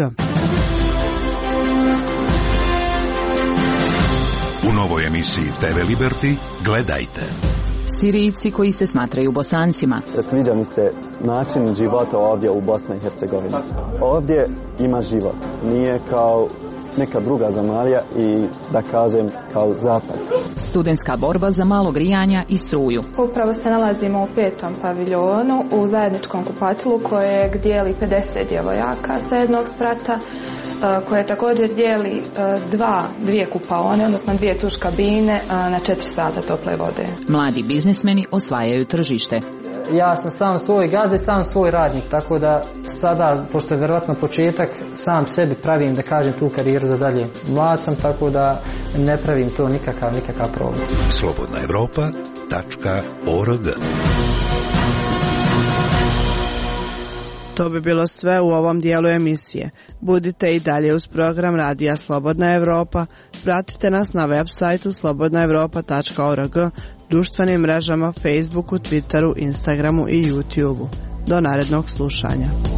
U novoj emisiji TV Liberty gledajte. Sirijci koji se smatraju Bosancima. Sviđa mi se način života ovdje u Bosni i Hercegovini. Ovdje ima život. Nije kao neka druga zemalja i da kažem kao zapad. Studentska borba za malo grijanja i struju. Upravo se nalazimo u 5. paviljonu u zajedničkom kupatilu kojeg dijeli 50 djevojaka sa jednog sprata, koje također dijeli dvije kupaone, odnosno 2 tuš kabine na 4 sata tople vode. Mladi biznismeni osvajaju tržište. ja sam sam svoj gazda i sam svoj radnik, tako da sada, pošto je verovatno početak, sam sebi pravim, da kažem, tu karijeru za dalje. Mlad sam, tako da ne pravim to nikakav problem. slobodnaevropa.org. To bi bilo sve u ovom dijelu emisije. Budite i dalje uz program Radija Slobodna Evropa. Pratite nas na web sajtu slobodnaevropa.org, društvenim mrežama Facebooku, Twitteru, Instagramu i YouTubeu. Do narednog slušanja.